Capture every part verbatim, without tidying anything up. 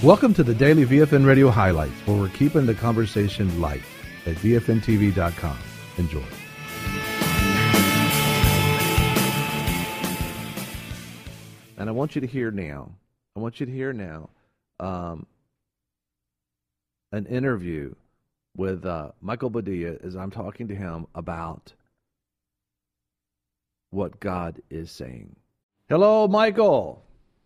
Welcome to the Daily V F N Radio Highlights, where we're keeping the conversation light at V F N T V dot com. Enjoy. And I want you to hear now, I want you to hear now um, an interview with uh, Michael Bodia as I'm talking to him about what God is saying. Hello, Michael.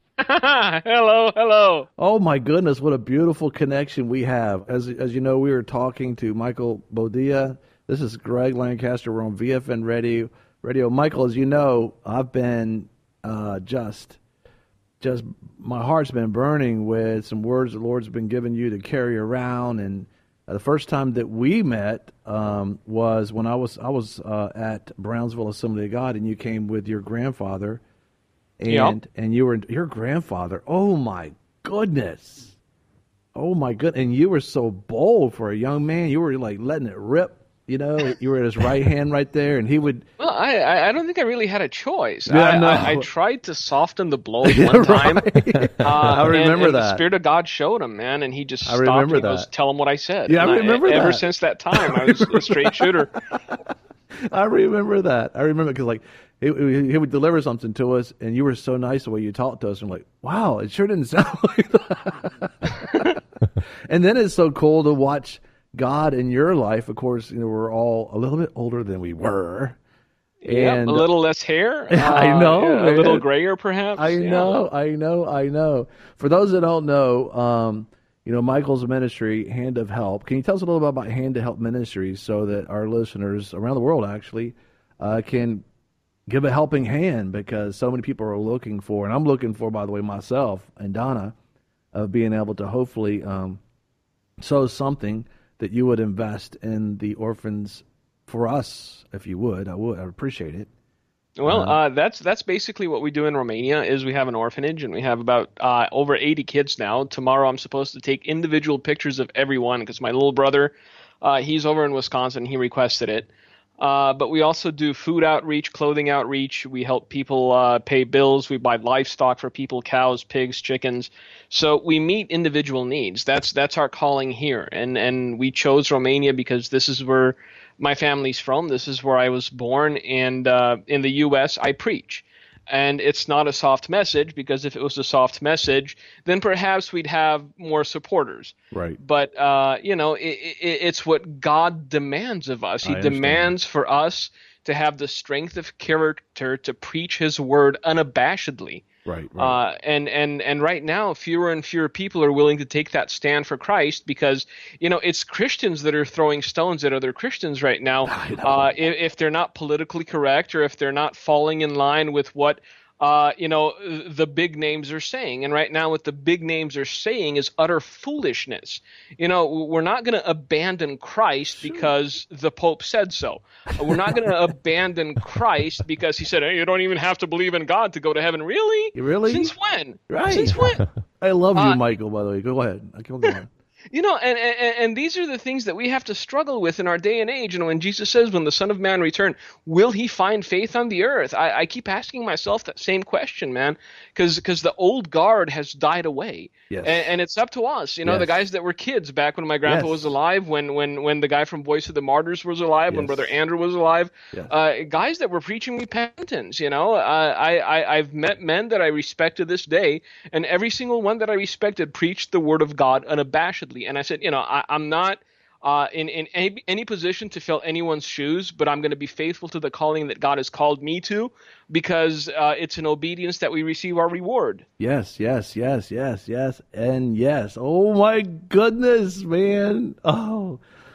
hello, hello. Oh my goodness, what a beautiful connection we have. As as you know, we were talking to Michael Bodia. This is Greg Lancaster. We're on V F N Radio. Radio. Michael, as you know, I've been uh, just, just my heart's been burning with some words the Lord's been giving you to carry around. And uh, the first time that we met um, was when I was I was uh, at Brownsville Assembly of God, and you came with your grandfather. And yep. and you were your grandfather. Oh my goodness, oh my good. And you were so bold for a young man. You were like letting it rip. You know, you were at his right hand right there, and he would. Well, I I don't think I really had a choice. Yeah, I, no. I, I tried to soften the blows one time. Right. uh, I remember and, and that. The Spirit of God showed him, man, and he just I stopped remember and that. goes, "Tell him what I said." Yeah, and I remember I, that. Ever since that time, I was a straight shooter. I remember that. I remember because like. He, he would deliver something to us, and you were so nice the way you talked to us. And I'm like, wow, it sure didn't sound like that. And then it's so cool to watch God in your life. Of course, you know, we're all a little bit older than we were. Yeah, a little less hair. I know. Uh, yeah, a little grayer, perhaps. I yeah. know, I know, I know. For those that don't know, um, you know, Michael's ministry, Hand of Help. Can you tell us a little bit about Hand of Help Ministries so that our listeners around the world actually uh, can give a helping hand, because so many people are looking for, and I'm looking for, by the way, myself and Donna, of being able to hopefully um, sow something that you would invest in the orphans for us, if you would. I would. I'd appreciate it. Well, uh, that's that's basically what we do in Romania. Is we have an orphanage, and we have about uh, over eighty kids now. Tomorrow, I'm supposed to take individual pictures of everyone because my little brother, uh, he's over in Wisconsin. He requested it. Uh, but we also do food outreach, clothing outreach. We help people uh, pay bills. We buy livestock for people, cows, pigs, chickens. So we meet individual needs. That's that's our calling here. And and we chose Romania because this is where my family's from. This is where I was born. And uh, in the U S, I preach. And it's not a soft message, because if it was a soft message, then perhaps we'd have more supporters. Right. But, uh, you know, it, it, it's what God demands of us. He demands for us to have the strength of character to preach his word unabashedly. Right, right. Uh, and, and, and right now, fewer and fewer people are willing to take that stand for Christ, because, you know, it's Christians that are throwing stones at other Christians right now. Uh, if, if they're not politically correct, or if they're not falling in line with what, uh, you know, the big names are saying. And right now what the big names are saying is utter foolishness. You know, we're not going to abandon Christ sure. because the Pope said so. We're not going to abandon Christ because he said, hey, you don't even have to believe in God to go to heaven. Really? Really? Since when? Right. Since when? I love you, uh, Michael, by the way. Go ahead. I can't go on. You know, and, and and these are the things that we have to struggle with in our day and age. You know, when Jesus says, when the Son of Man return, will he find faith on the earth? I, I keep asking myself that same question, man, because because the old guard has died away. Yes. And, and it's up to us. You know, yes. the guys that were kids back when my grandpa yes. was alive, when, when, when the guy from Voice of the Martyrs was alive, yes. when Brother Andrew was alive, yes. uh, guys that were preaching repentance, you know. Uh, I, I, I've met men that I respect to this day, and every single one that I respected preached the word of God unabashedly. And I said, you know, I, I'm not uh, in, in any, any position to fill anyone's shoes, but I'm going to be faithful to the calling that God has called me to, because uh, it's in obedience that we receive our reward. Yes, yes, yes, yes, yes, and yes. Oh, my goodness, man. Oh,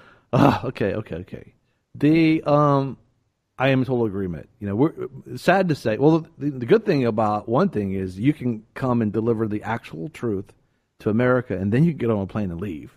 oh okay, okay, okay. The, um, I am in total agreement. You know, we're sad to say, well, the, the good thing about one thing is you can come and deliver the actual truth to America, and then you can get on a plane and leave.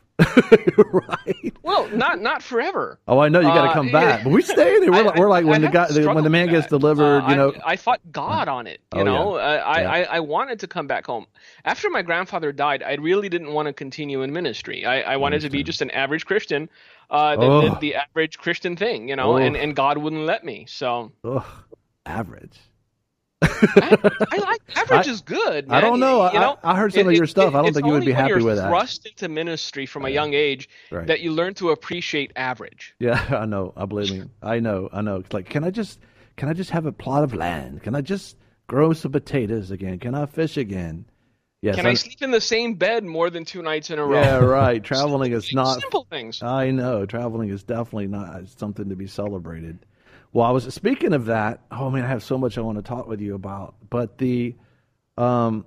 Right. Well, not not forever. Oh, I know you got to come uh, back, but we stay there. We're, I, like, we're like when the guy, the, when the man gets delivered, uh, you know. I, I fought God on it. You oh, know, yeah. uh, I, yeah. I I wanted to come back home. After my grandfather died, I really didn't want to continue in ministry. I, I wanted to be just an average Christian uh, that oh. did the average Christian thing, you know, oh. and, and God wouldn't let me. So, Ugh. Average. I, I like average I, is good, man. I don't know. You, you know, I, I heard some it, of your it, stuff. I don't it's think you would only be when happy you're with that. thrust into ministry from a Yeah. young age Right. that you learn to appreciate average. Yeah, I know. I believe me. I know. I know. It's like, can I just, can I just have a plot of land? Can I just grow some potatoes again? Can I fish again? Yes. Can I sleep in the same bed more than two nights in a row? Yeah, right. Traveling is Simple not. simple things. I know. Traveling is definitely not something to be celebrated. Well, I was speaking of that. Oh man, I have so much I want to talk with you about. But the, um,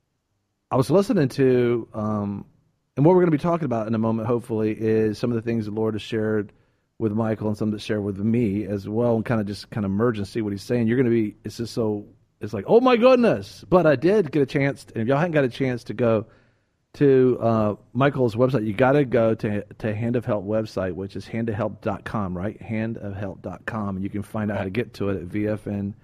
I was listening to, um, and what we're going to be talking about in a moment, hopefully, is some of the things the Lord has shared with Michael and some that shared with me as well, and kind of just kind of merge and see what he's saying. You're going to be. It's just so. It's like, oh my goodness! But I did get a chance, and if y'all hadn't got a chance to go to uh, Michael's website, you got to go to to Hand of Help website, which is hand of help dot com, right? hand of help dot com, and you can find out how to get to it at v f n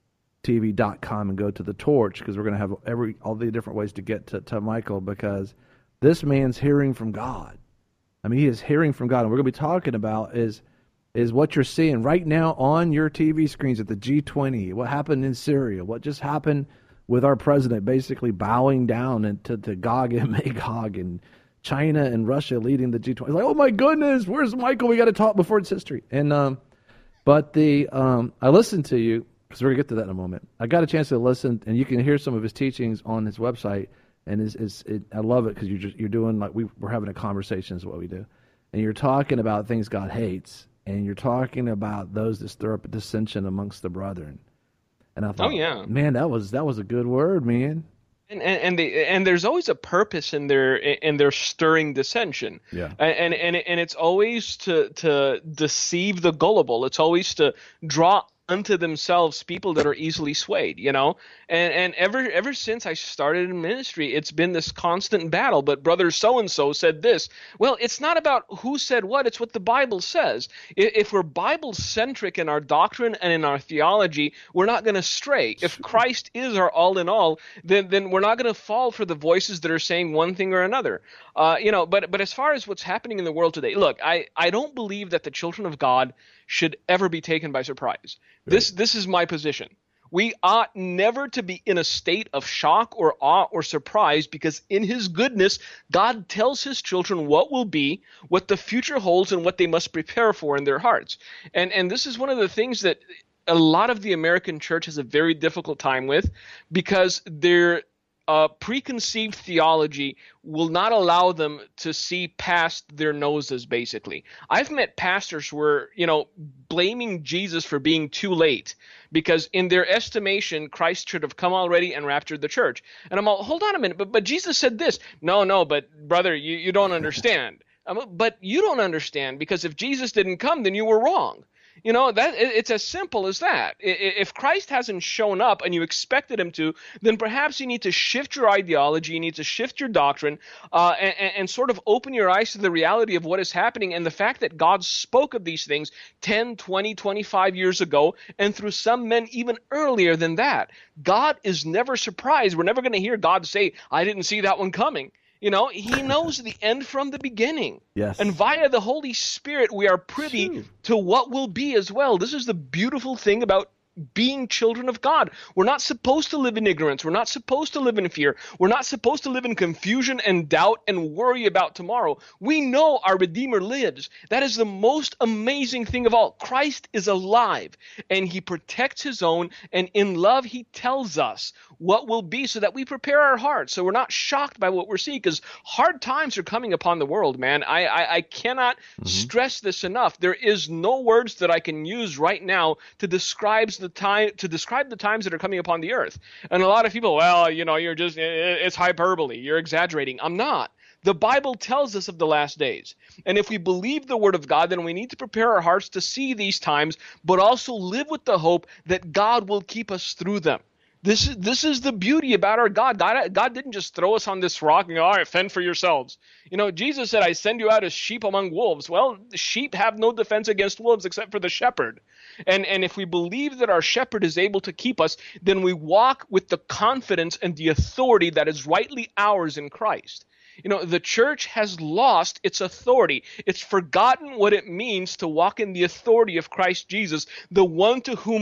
t v dot com and go to the torch, because we're going to have every all the different ways to get to, to Michael, because this man's hearing from God. I mean, he is hearing from God, and we're going to be talking about is is what you're seeing right now on your T V screens at the G twenty, what happened in Syria, what just happened with our president basically bowing down into to Gog and Magog, and China and Russia leading the G twenty. It's like, oh my goodness, where's Michael? We got to talk before it's history. And um, but the um, I listened to you, because we're gonna get to that in a moment. I got a chance to listen, and you can hear some of his teachings on his website, and is is it, I love it, because you're just you're doing like we we're having a conversation is what we do, and you're talking about things God hates. And you're talking about those that stir up dissension amongst the brethren. And I thought, Oh yeah, man, that was that was a good word, man. and and and, they, and there's always a purpose in their in their stirring dissension. Yeah. And and and it's always to to deceive the gullible. It's always to draw unto themselves people that are easily swayed, you know. And and ever ever since I started in ministry, it's been this constant battle. But brother so and so said this. Well, it's not about who said what, it's what the Bible says. If we're Bible centric in our doctrine and in our theology, we're not going to stray. If Christ is our all in all, then then we're not going to fall for the voices that are saying one thing or another. Uh, you know, but but as far as what's happening in the world today, look, I I don't believe that the children of God should ever be taken by surprise. Right. This this is my position. We ought never to be in a state of shock or awe or surprise, because in his goodness, God tells his children what will be, what the future holds, and what they must prepare for in their hearts. And and this is one of the things that a lot of the American church has a very difficult time with, because they're Uh, preconceived theology will not allow them to see past their noses, basically. I've met pastors who are, you know, blaming Jesus for being too late, because in their estimation, Christ should have come already and raptured the church. And I'm all, hold on a minute, but, but Jesus said this. No, no, but brother, you, you don't understand. um, but you don't understand, because if Jesus didn't come, then you were wrong. You know, that it's as simple as that. If Christ hasn't shown up and you expected him to, then perhaps you need to shift your ideology, you need to shift your doctrine, uh, and, and sort of open your eyes to the reality of what is happening, and the fact that God spoke of these things ten, twenty, twenty-five years ago, and through some men even earlier than that. God is never surprised. We're never going to hear God say, I didn't see that one coming. You know, he knows the end from the beginning. Yes. And via the Holy Spirit, we are privy Shoot. to what will be as well. This is the beautiful thing about being children of God. We're not supposed to live in ignorance. We're not supposed to live in fear. We're not supposed to live in confusion and doubt and worry about tomorrow. We know our Redeemer lives. That is the most amazing thing of all. Christ is alive, and he protects his own, and in love he tells us what will be, so that we prepare our hearts, so we're not shocked by what we're seeing, because hard times are coming upon the world, man. I, I, I cannot mm-hmm. stress this enough. There is no words that I can use right now to describe the time to describe the times that are coming upon the earth. And a lot of people, well, you know, you're just, it's hyperbole, you're exaggerating. I'm not. The Bible tells us of the last days. And if we believe the word of God, then we need to prepare our hearts to see these times, but also live with the hope that God will keep us through them. This is this is the beauty about our God. God, God didn't just throw us on this rock and go, all right, fend for yourselves. You know, Jesus said, I send you out as sheep among wolves. Well, sheep have no defense against wolves except for the shepherd. And and if we believe that our shepherd is able to keep us, then we walk with the confidence and the authority that is rightly ours in Christ. You know, the church has lost its authority. It's forgotten what it means to walk in the authority of Christ Jesus, the one to whom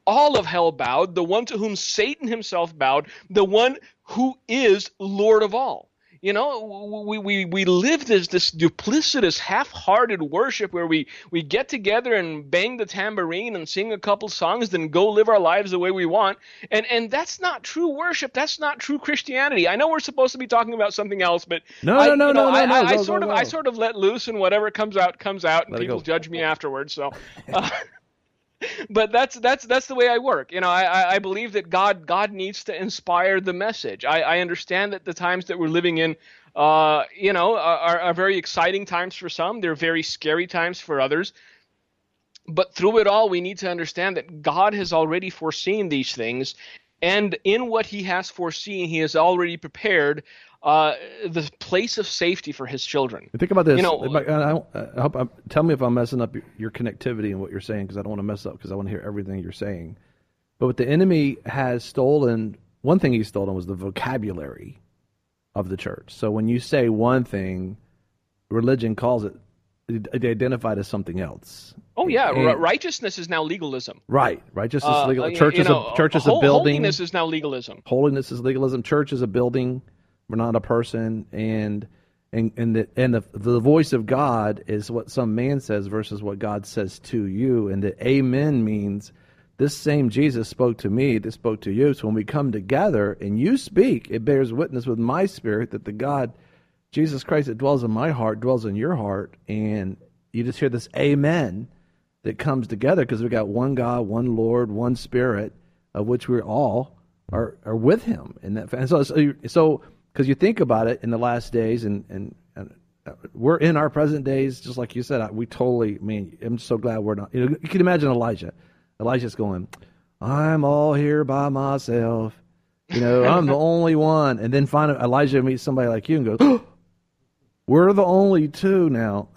all of hell bowed, the one to whom Satan himself bowed, the one who is Lord of all. You know, we, we, we live this this duplicitous, half-hearted worship where we, we get together and bang the tambourine and sing a couple songs, then go live our lives the way we want. And and that's not true worship. That's not true Christianity. I know we're supposed to be talking about something else, but no, I, no, no, you know, no, no, I, no, I, I go, sort go, of go. I sort of let loose, and whatever comes out comes out, and Let it people go. judge me afterwards. So. Uh, But that's that's that's the way I work. You know, I, I believe that God God needs to inspire the message. I, I understand that the times that we're living in, uh, you know, are, are very exciting times for some. They're very scary times for others. But through it all, we need to understand that God has already foreseen these things, and in what He has foreseen, He has already prepared uh, the place of safety for His children. Think about this. You know, I, I, I hope I'm, tell me if I'm messing up your, your connectivity and what you're saying, because I don't want to mess up, because I want to hear everything you're saying. But what the enemy has stolen, one thing he's stolen was the vocabulary of the church. So when you say one thing, religion calls it, it identified as something else. Oh yeah, And, righteousness is now legalism. Right, righteousness Uh, is legal. you Church is know, a church is a hol- building. Holiness is now legalism. Holiness is legalism. Church is a building. We're not a person, and and and the and the the voice of God is what some man says versus what God says to you. And the amen means this same Jesus spoke to me, this spoke to you. So when we come together and you speak, it bears witness with my spirit that the God, Jesus Christ, that dwells in my heart, dwells in your heart, and you just hear this amen that comes together because we've got one God, one Lord, one Spirit, of which we're all are are with Him. And that, and so so. so Because you think about it in the last days, and, and, and we're in our present days, just like you said, I, we totally, I mean, I'm so glad we're not. You know, you can imagine Elijah. Elijah's going, I'm all here by myself. You know, I'm the only one. And then finally Elijah meets somebody like you and goes, oh, we're the only two now.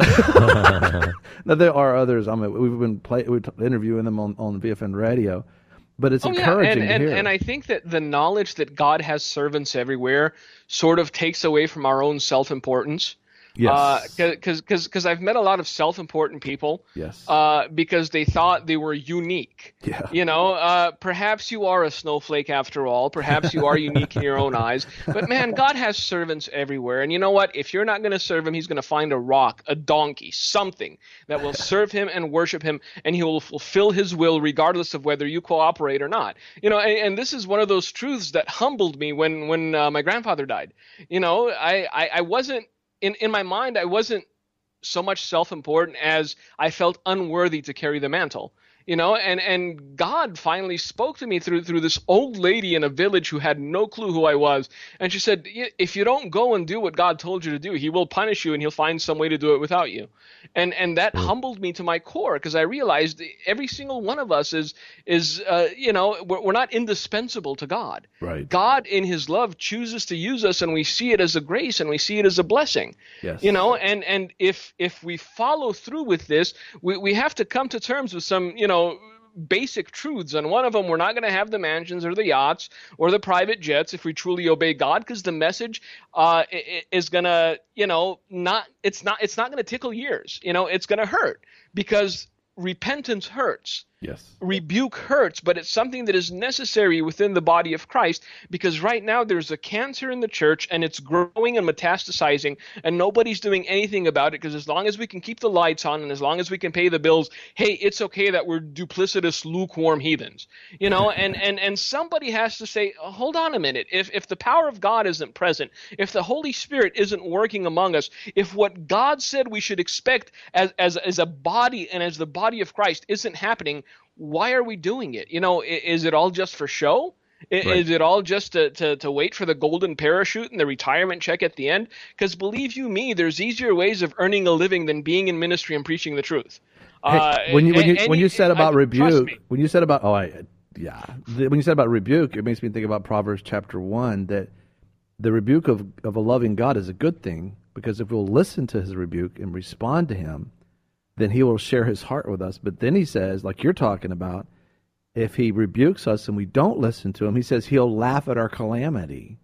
Now, there are others. I mean, we've been play, we're interviewing them on, on V F N Radio. But it's oh, encouraging yeah. and, and, to hear. and I think that the knowledge that God has servants everywhere sort of takes away from our own self-importance. Yes. Because uh, because I've met a lot of self-important people. Yes. Uh, because they thought they were unique. Yeah. You know, uh, perhaps you are a snowflake after all. Perhaps you are unique in your own eyes. But man, God has servants everywhere. And you know what? If you're not going to serve Him, He's going to find a rock, a donkey, something that will serve Him and worship Him, and He will fulfill His will regardless of whether you cooperate or not. You know, and, and this is one of those truths that humbled me when when uh, my grandfather died. You know, I I, I wasn't. In, in my mind, I wasn't so much self-important as I felt unworthy to carry the mantle. You know, and, and God finally spoke to me through through this old lady in a village who had no clue who I was. And she said, if you don't go and do what God told you to do, He will punish you and He'll find some way to do it without you. And and that mm. humbled me to my core, because I realized every single one of us is, is uh, you know, we're, we're not indispensable to God. Right. God in His love chooses to use us, and we see it as a grace and we see it as a blessing. Yes. You know, and, and if if we follow through with this, we, we have to come to terms with some, you know, know, basic truths. And one of them, we're not going to have the mansions or the yachts or the private jets if we truly obey God, because the message uh, is going to, you know, not, it's not, it's not going to tickle ears. You know, it's going to hurt, because repentance hurts. Yes. Rebuke hurts, but it's something that is necessary within the body of Christ, because right now there's a cancer in the church and it's growing and metastasizing, and nobody's doing anything about it, because as long as we can keep the lights on and as long as we can pay the bills, hey, it's okay that we're duplicitous, lukewarm heathens. You know, and, and, and somebody has to say, hold on a minute. If, if the power of God isn't present, if the Holy Spirit isn't working among us, if what God said we should expect as, as, as a body and as the body of Christ isn't happening, why are we doing it? You know, is it all just for show? Is right. it all just to, to, to wait for the golden parachute and the retirement check at the end? Because believe you me, there's easier ways of earning a living than being in ministry and preaching the truth. Hey, uh, when you when you and, when you said about I, rebuke, when you said about oh I, yeah, when you said about rebuke, it makes me think about Proverbs chapter one, that the rebuke of of a loving God is a good thing, because if we'll listen to His rebuke and respond to Him, then He will share His heart with us. But then He says, like you're talking about, if He rebukes us and we don't listen to Him, He says He'll laugh at our calamity.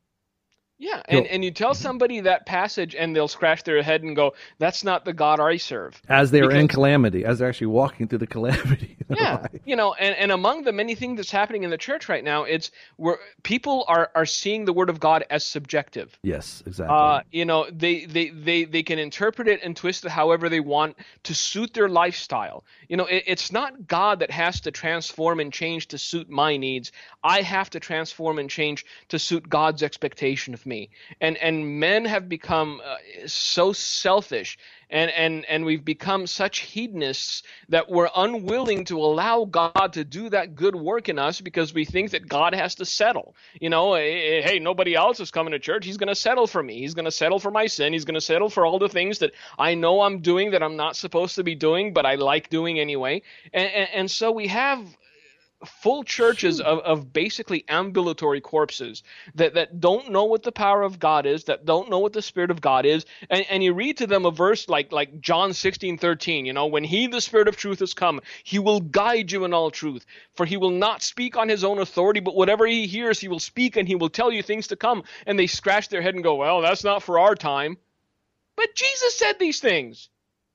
Yeah, and, and you tell somebody that passage and they'll scratch their head and go, that's not the God I serve. As they're because, in calamity, as they're actually walking through the calamity. Yeah, Right. you know, and, and among the many things that's happening in the church right now, it's where people are, are seeing the word of God as subjective. Yes, exactly. Uh, you know, they, they, they, they can interpret it and twist it however they want to suit their lifestyle. You know, it, it's not God that has to transform and change to suit my needs. I have to transform and change to suit God's expectation of me. And and men have become uh, so selfish, and, and, and we've become such hedonists that we're unwilling to allow God to do that good work in us because we think that God has to settle. You know, hey, hey, nobody else is coming to church. He's going to settle for me. He's going to settle for my sin. He's going to settle for all the things that I know I'm doing that I'm not supposed to be doing, but I like doing anyway. And, and, and so we have full churches of, of basically ambulatory corpses that, that don't know what the power of God is, that don't know what the Spirit of God is. And, and you read to them a verse like, like John sixteen thirteen, you know, when he, the Spirit of truth, has come, he will guide you in all truth. For he will not speak on his own authority, but whatever he hears, he will speak and he will tell you things to come. And they scratch their head and go, well, that's not for our time. But Jesus said these things.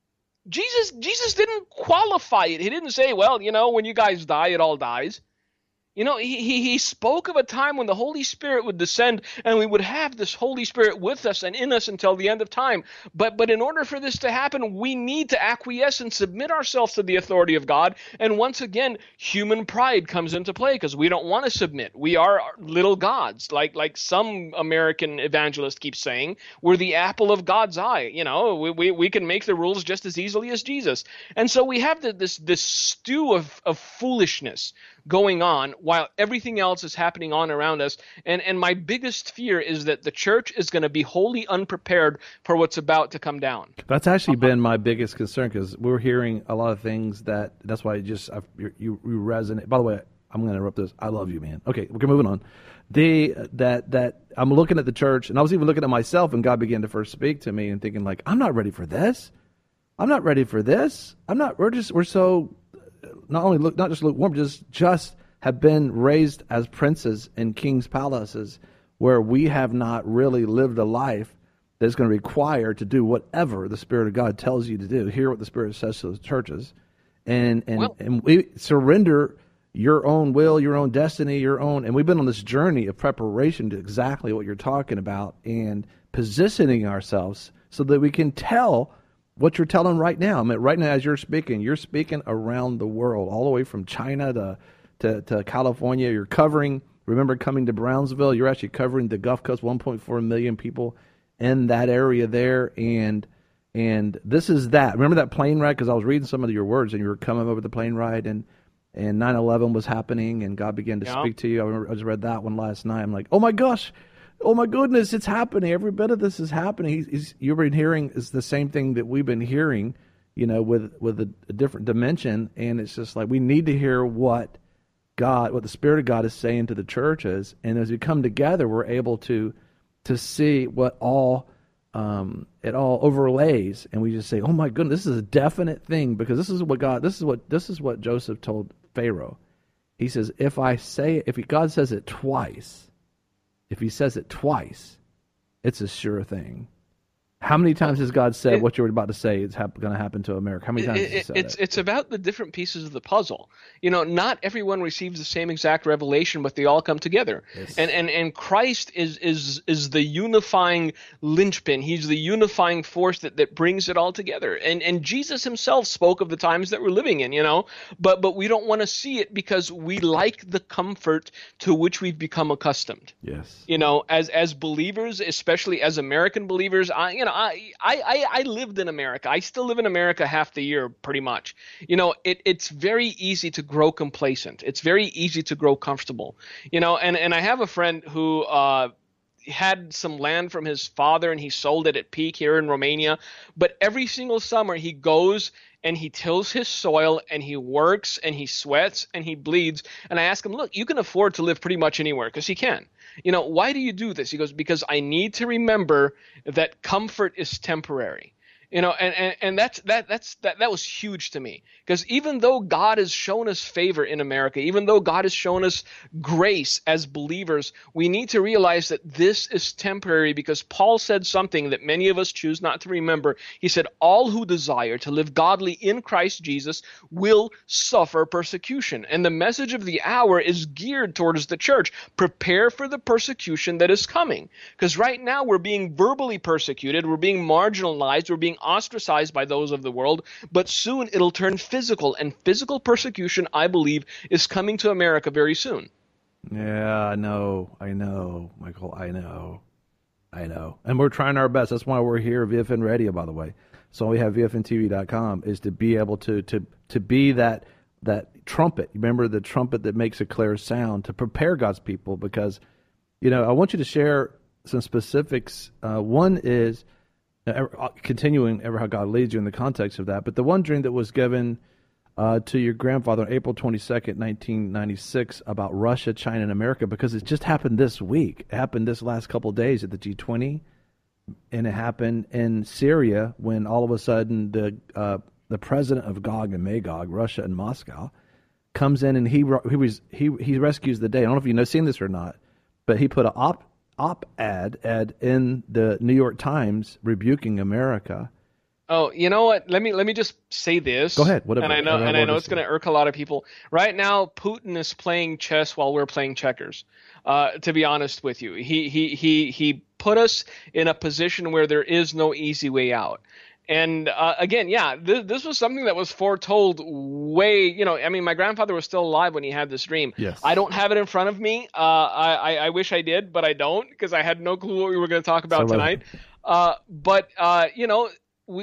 Jesus Jesus didn't qualify it. He didn't say, well, you know, when you guys die, it all dies. You know, he, he, he spoke of a time when the Holy Spirit would descend and we would have this Holy Spirit with us and in us until the end of time. But but in order for this to happen, we need to acquiesce and submit ourselves to the authority of God. And once again, human pride comes into play because we don't want to submit. We are little gods, like like some American evangelist keeps saying. We're the apple of God's eye. You know, we, we, we can make the rules just as easily as Jesus. And so we have the, this, this stew of, of foolishness going on while everything else is happening on around us. And and my biggest fear is that the church is going to be wholly unprepared for what's about to come down. That's actually been my biggest concern because we're hearing a lot of things that that's why I just I've, you, you resonate. By the way, I'm going to interrupt this. I love you, man. Okay, we're moving on. The that that I'm looking at the church, and I was even looking at myself, and God began to first speak to me and thinking like, I'm not ready for this. I'm not ready for this. I'm not. We're just we're so. Not only look, not just lukewarm, just just have been raised as princes in kings' palaces, where we have not really lived a life that's going to require to do whatever the Spirit of God tells you to do. Hear what the Spirit says to the churches, and and Well, and we surrender your own will, your own destiny, your own. And we've been on this journey of preparation to exactly what you're talking about, and positioning ourselves so that we can tell what you're telling right now. I mean, right now, as you're speaking, you're speaking around the world, all the way from China to, to, to California. You're covering, remember coming to Brownsville, you're actually covering the Gulf Coast, one point four million people in that area there. And and this is that. Remember that plane ride? Because I was reading some of your words, and you were coming over the plane ride, and, and nine eleven was happening, and God began to Yeah. speak to you. I, remember, I just read that one last night. I'm like, oh my gosh. Oh my goodness, it's happening. Every bit of this is happening. He's, he's, you've been hearing is the same thing that we've been hearing, you know, with with a, a different dimension. And it's just like we need to hear what God, what the Spirit of God is saying to the churches. And as we come together, we're able to to see what all um, it all overlays, and we just say, "Oh my goodness, this is a definite thing," because this is what God, this is what this is what Joseph told Pharaoh. He says, "If I say, if he, God says it twice." If he says it twice, it's a sure thing. How many times has God said it, what you're about to say is hap- going to happen to America? How many times it, has he said it's, it? It's about the different pieces of the puzzle. You know, not everyone receives the same exact revelation, but they all come together. Yes. And, and and Christ is is is the unifying linchpin. He's the unifying force that, that brings it all together. And and Jesus himself spoke of the times that we're living in, you know, but but we don't want to see it because we like the comfort to which we've become accustomed. Yes. You know, as as believers, especially as American believers, I you know, I I I lived in America. I still live in America half the year, pretty much. You know, it it's very easy to grow complacent. It's very easy to grow comfortable. You know, and and I have a friend who uh had some land from his father and he sold it at peak here in Romania. But every single summer he goes and he tills his soil and he works and he sweats and he bleeds. And I ask him, look, you can afford to live pretty much anywhere because he can. You know, why do you do this? He goes, because I need to remember that comfort is temporary. You know, and, and, and that's that that's that that was huge to me, because even though God has shown us favor in America, even though God has shown us grace as believers, we need to realize that this is temporary, because Paul said something that many of us choose not to remember. He said, all who desire to live godly in Christ Jesus will suffer persecution. And the message of the hour is geared towards the church. Prepare for the persecution that is coming. Because right now we're being verbally persecuted, we're being marginalized, we're being ostracized by those of the world, but soon it'll turn physical, and physical persecution, I believe, is coming to America very soon. Yeah, I know, I know, Michael, I know, I know. And we're trying our best. That's why we're here at V F N Radio, by the way. So we have V F N T V dot com, is to be able to to to be that that trumpet. Remember the trumpet that makes a clear sound, to prepare God's people, because, you know, I want you to share some specifics. Uh, one is, Uh, continuing ever how God leads you in the context of that. But the one dream that was given uh, to your grandfather on April twenty-second, nineteen ninety-six, about Russia, China, and America, because it just happened this week. It happened this last couple of days at the G twenty, and it happened in Syria when all of a sudden the uh, the president of Gog and Magog, Russia and Moscow, comes in and he he was he he rescues the day. I don't know if you've seen this or not, but he put an op op-ed ad in the New York Times rebuking America. Oh, you know what? Let me let me just say this. Go ahead. Whatever. And I know and I know it's going to irk a lot of people. Right now, Putin is playing chess while we're playing checkers. Uh, to be honest with you, he he he he put us in a position where there is no easy way out. And uh, again, yeah, this, this was something that was foretold way, you know, I mean, my grandfather was still alive when he had this dream. Yes. I don't have it in front of me. Uh, I, I, I wish I did, but I don't, because I had no clue what we were going to talk about so tonight. Uh, but, uh, you know, we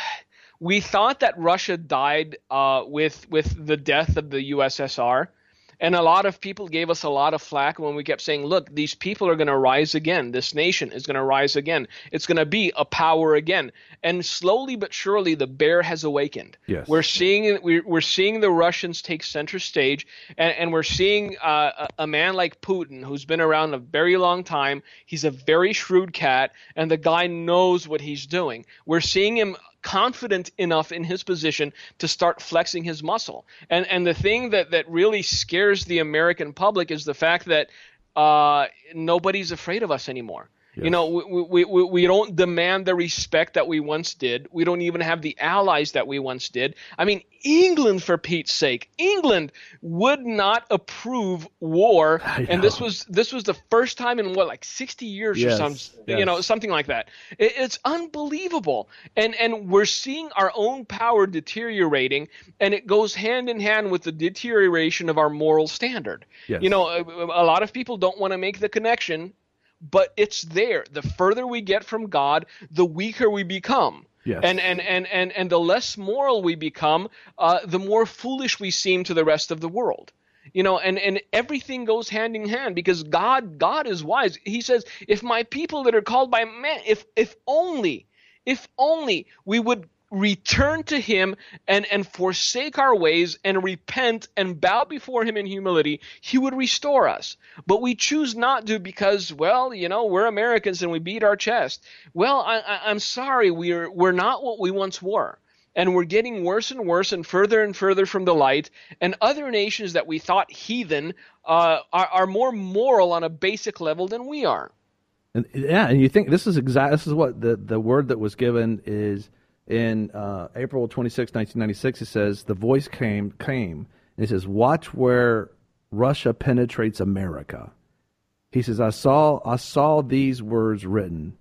we thought that Russia died uh, with with the death of the U S S R. And a lot of people gave us a lot of flack when we kept saying, look, these people are going to rise again. This nation is going to rise again. It's going to be a power again. And slowly but surely, the bear has awakened. Yes. We're seeing we're, we're seeing the Russians take center stage, and, and we're seeing uh, a, a man like Putin, who's been around a very long time. He's a very shrewd cat, and the guy knows what he's doing. We're seeing him confident enough in his position to start flexing his muscle. And and the thing that, that really scares the American public is the fact that uh, nobody's afraid of us anymore. Yes. You know, we, we, we, we don't demand the respect that we once did. We don't even have the allies that we once did. I mean, England, for Pete's sake, England would not approve war. And this was this was the first time in what, like sixty years yes. or some, yes. you know, something like that. It, it's unbelievable. And and we're seeing our own power deteriorating, and it goes hand in hand with the deterioration of our moral standard. Yes. You know, a, a lot of people don't want to make the connection, but it's there. The further we get from God, the weaker we become. Yes. And, and, and, and, and the less moral we become, uh, the more foolish we seem to the rest of the world. You know, and, and everything goes hand in hand, because God God is wise. He says, if my people that are called by man, if if only, if only we would return to him and, and forsake our ways and repent and bow before him in humility, he would restore us. But we choose not to because, well, you know, we're Americans and we beat our chest. Well, I, I, I'm sorry, we're we're not what we once were. And we're getting worse and worse and further and further from the light. And other nations that we thought heathen uh, are, are more moral on a basic level than we are. And, yeah, and you think this is exact. This is what the, the word that was given is in uh, April twenty-sixth, nineteen ninety-six. It says, the voice came, came, and it says, watch where Russia penetrates America. He says, I saw, I saw these words written,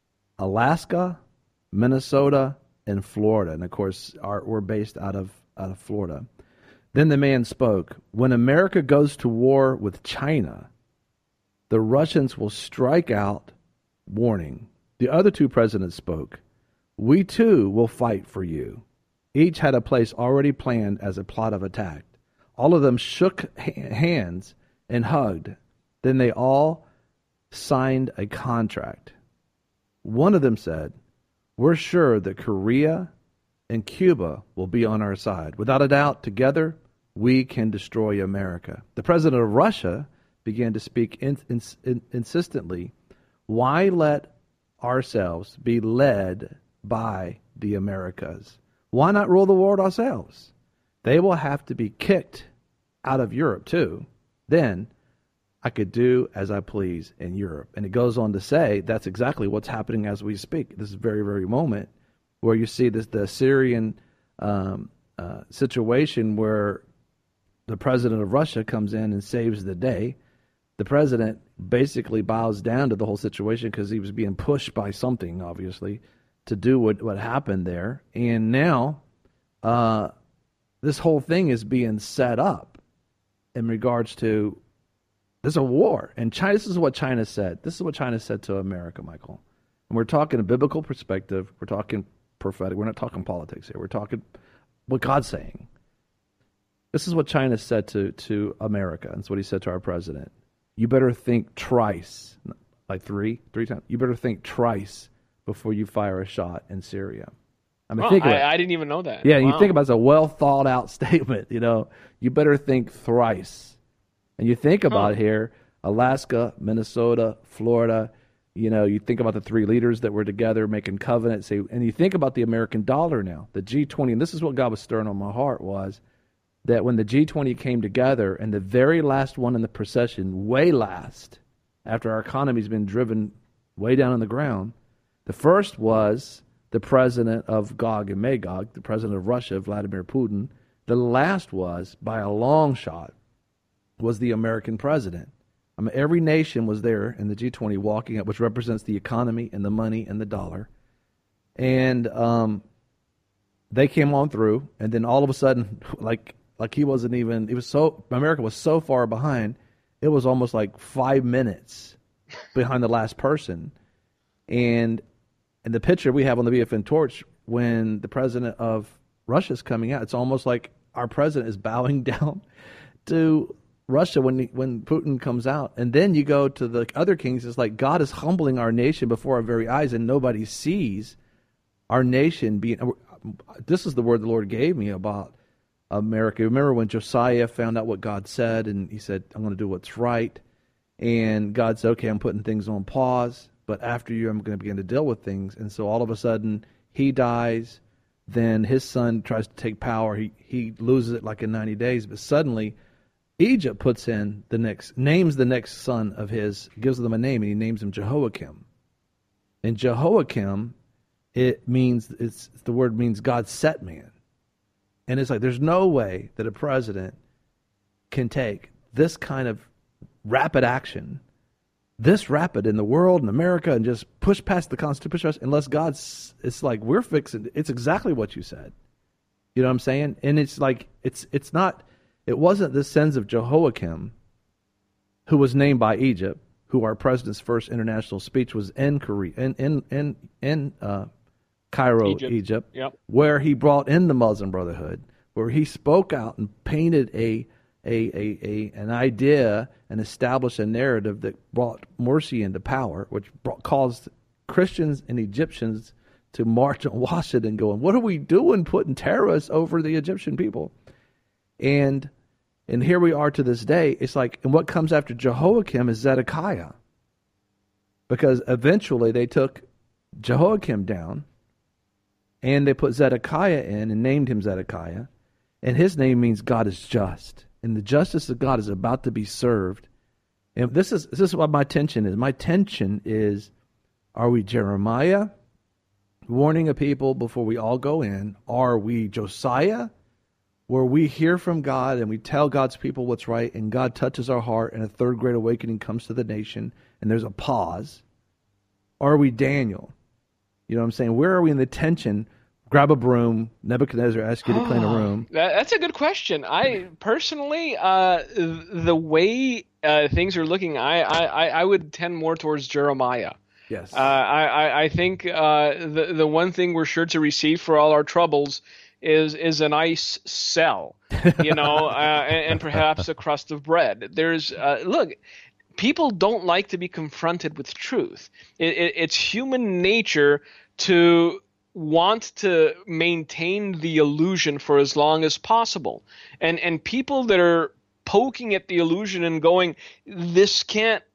Alaska, Minnesota, and Florida. And of course, our, we're based out of out of Florida. Then the man spoke, when America goes to war with China, the Russians will strike out, warning. The other two presidents spoke, we too will fight for you. Each had a place already planned as a plot of attack. All of them shook hands and hugged. Then they all signed a contract. One of them said, we're sure that Korea and Cuba will be on our side. Without a doubt, together, we can destroy America. The president of Russia began to speak in, in, in, insistently, why let ourselves be led by the Americas. Why not rule the world ourselves? They will have to be kicked out of Europe too. Then I could do as I please in Europe. And it goes on to say that's exactly what's happening as we speak. This very, very moment where you see this the Syrian um, uh, situation where the president of Russia comes in and saves the day. The president basically bows down to the whole situation because he was being pushed by something, obviously, to do what, what happened there. And now uh, this whole thing is being set up in regards to there's a war. And China, this is what China said. This is what China said to America, Michael. And we're talking a biblical perspective. We're talking prophetic. We're not talking politics here. We're talking what God's saying. This is what China said to, to America. That's what he said to our president. You better think twice, like three, three times. You better think twice before you fire a shot in Syria. I mean, well, think about I, it. I didn't even know that. Yeah, wow. You think about it, it's a well thought out statement. You know, you better think thrice. And you think about huh. here, Alaska, Minnesota, Florida. You know, you think about the three leaders that were together making covenants. Say, and you think about the American dollar now, the G twenty. And this is what God was stirring on my heart was that when the G twenty came together and the very last one in the procession, way last, after our economy's been driven way down on the ground, the first was the president of Gog and Magog, the president of Russia, Vladimir Putin. The last was, by a long shot, was the American president. I mean, every nation was there in the G twenty walking up, which represents the economy and the money and the dollar. And um, they came on through, and then all of a sudden, like like he wasn't even, it was so, America was so far behind, it was almost like five minutes behind the last person. And in the picture we have on the V F N Torch, when the president of Russia is coming out, it's almost like our president is bowing down to Russia when he, when Putin comes out. And then you go to the other kings, it's like God is humbling our nation before our very eyes, and nobody sees our nation being, this is the word the Lord gave me about America. Remember when Josiah found out what God said, and he said, I'm going to do what's right. And God said, okay, I'm putting things on pause, but after you, I'm going to begin to deal with things. And so all of a sudden, he dies. Then his son tries to take power. He he loses it like in ninety days. But suddenly, Egypt puts in the next, names the next son of his, gives them a name, and he names him Jehoiakim. And Jehoiakim, it means, it's the word means God set man. And it's like, there's no way that a president can take this kind of rapid action, this rapid in the world, in America, and just push past the Constitution, unless God's, it's like, we're fixing, it's exactly what you said. You know what I'm saying? And it's like, it's it's not, it wasn't the sons of Jehoiakim, who was named by Egypt, who our president's first international speech was in Korea, in, in, in, in uh, Cairo, Egypt, Egypt yep. where he brought in the Muslim Brotherhood, where he spoke out and painted a a, a, a an idea and established a narrative that brought Morsi into power, which brought, caused Christians and Egyptians to march on Washington going, what are we doing putting terrorists over the Egyptian people? And and here we are to this day. It's like, and what comes after Jehoiakim is Zedekiah. Because eventually they took Jehoiakim down, and they put Zedekiah in and named him Zedekiah. And his name means God is just. And the justice of God is about to be served. And this is this is what my tension is. My tension is, are we Jeremiah warning a people before we all go in? Are we Josiah, where we hear from God and we tell God's people what's right, and God touches our heart and a third great awakening comes to the nation and there's a pause? Or are we Daniel? You know what I'm saying? Where are we in the tension? Grab a broom, Nebuchadnezzar asks you to clean a room. That, that's a good question. I personally, uh, the way uh, things are looking, I, I, I would tend more towards Jeremiah. Yes. Uh, I, I, I think uh, the the one thing we're sure to receive for all our troubles is is a nice cell, you know, uh, and, and perhaps a crust of bread. There's uh, look. People don't like to be confronted with truth. It, it, it's human nature to want to maintain the illusion for as long as possible. And and people that are poking at the illusion and going, this can't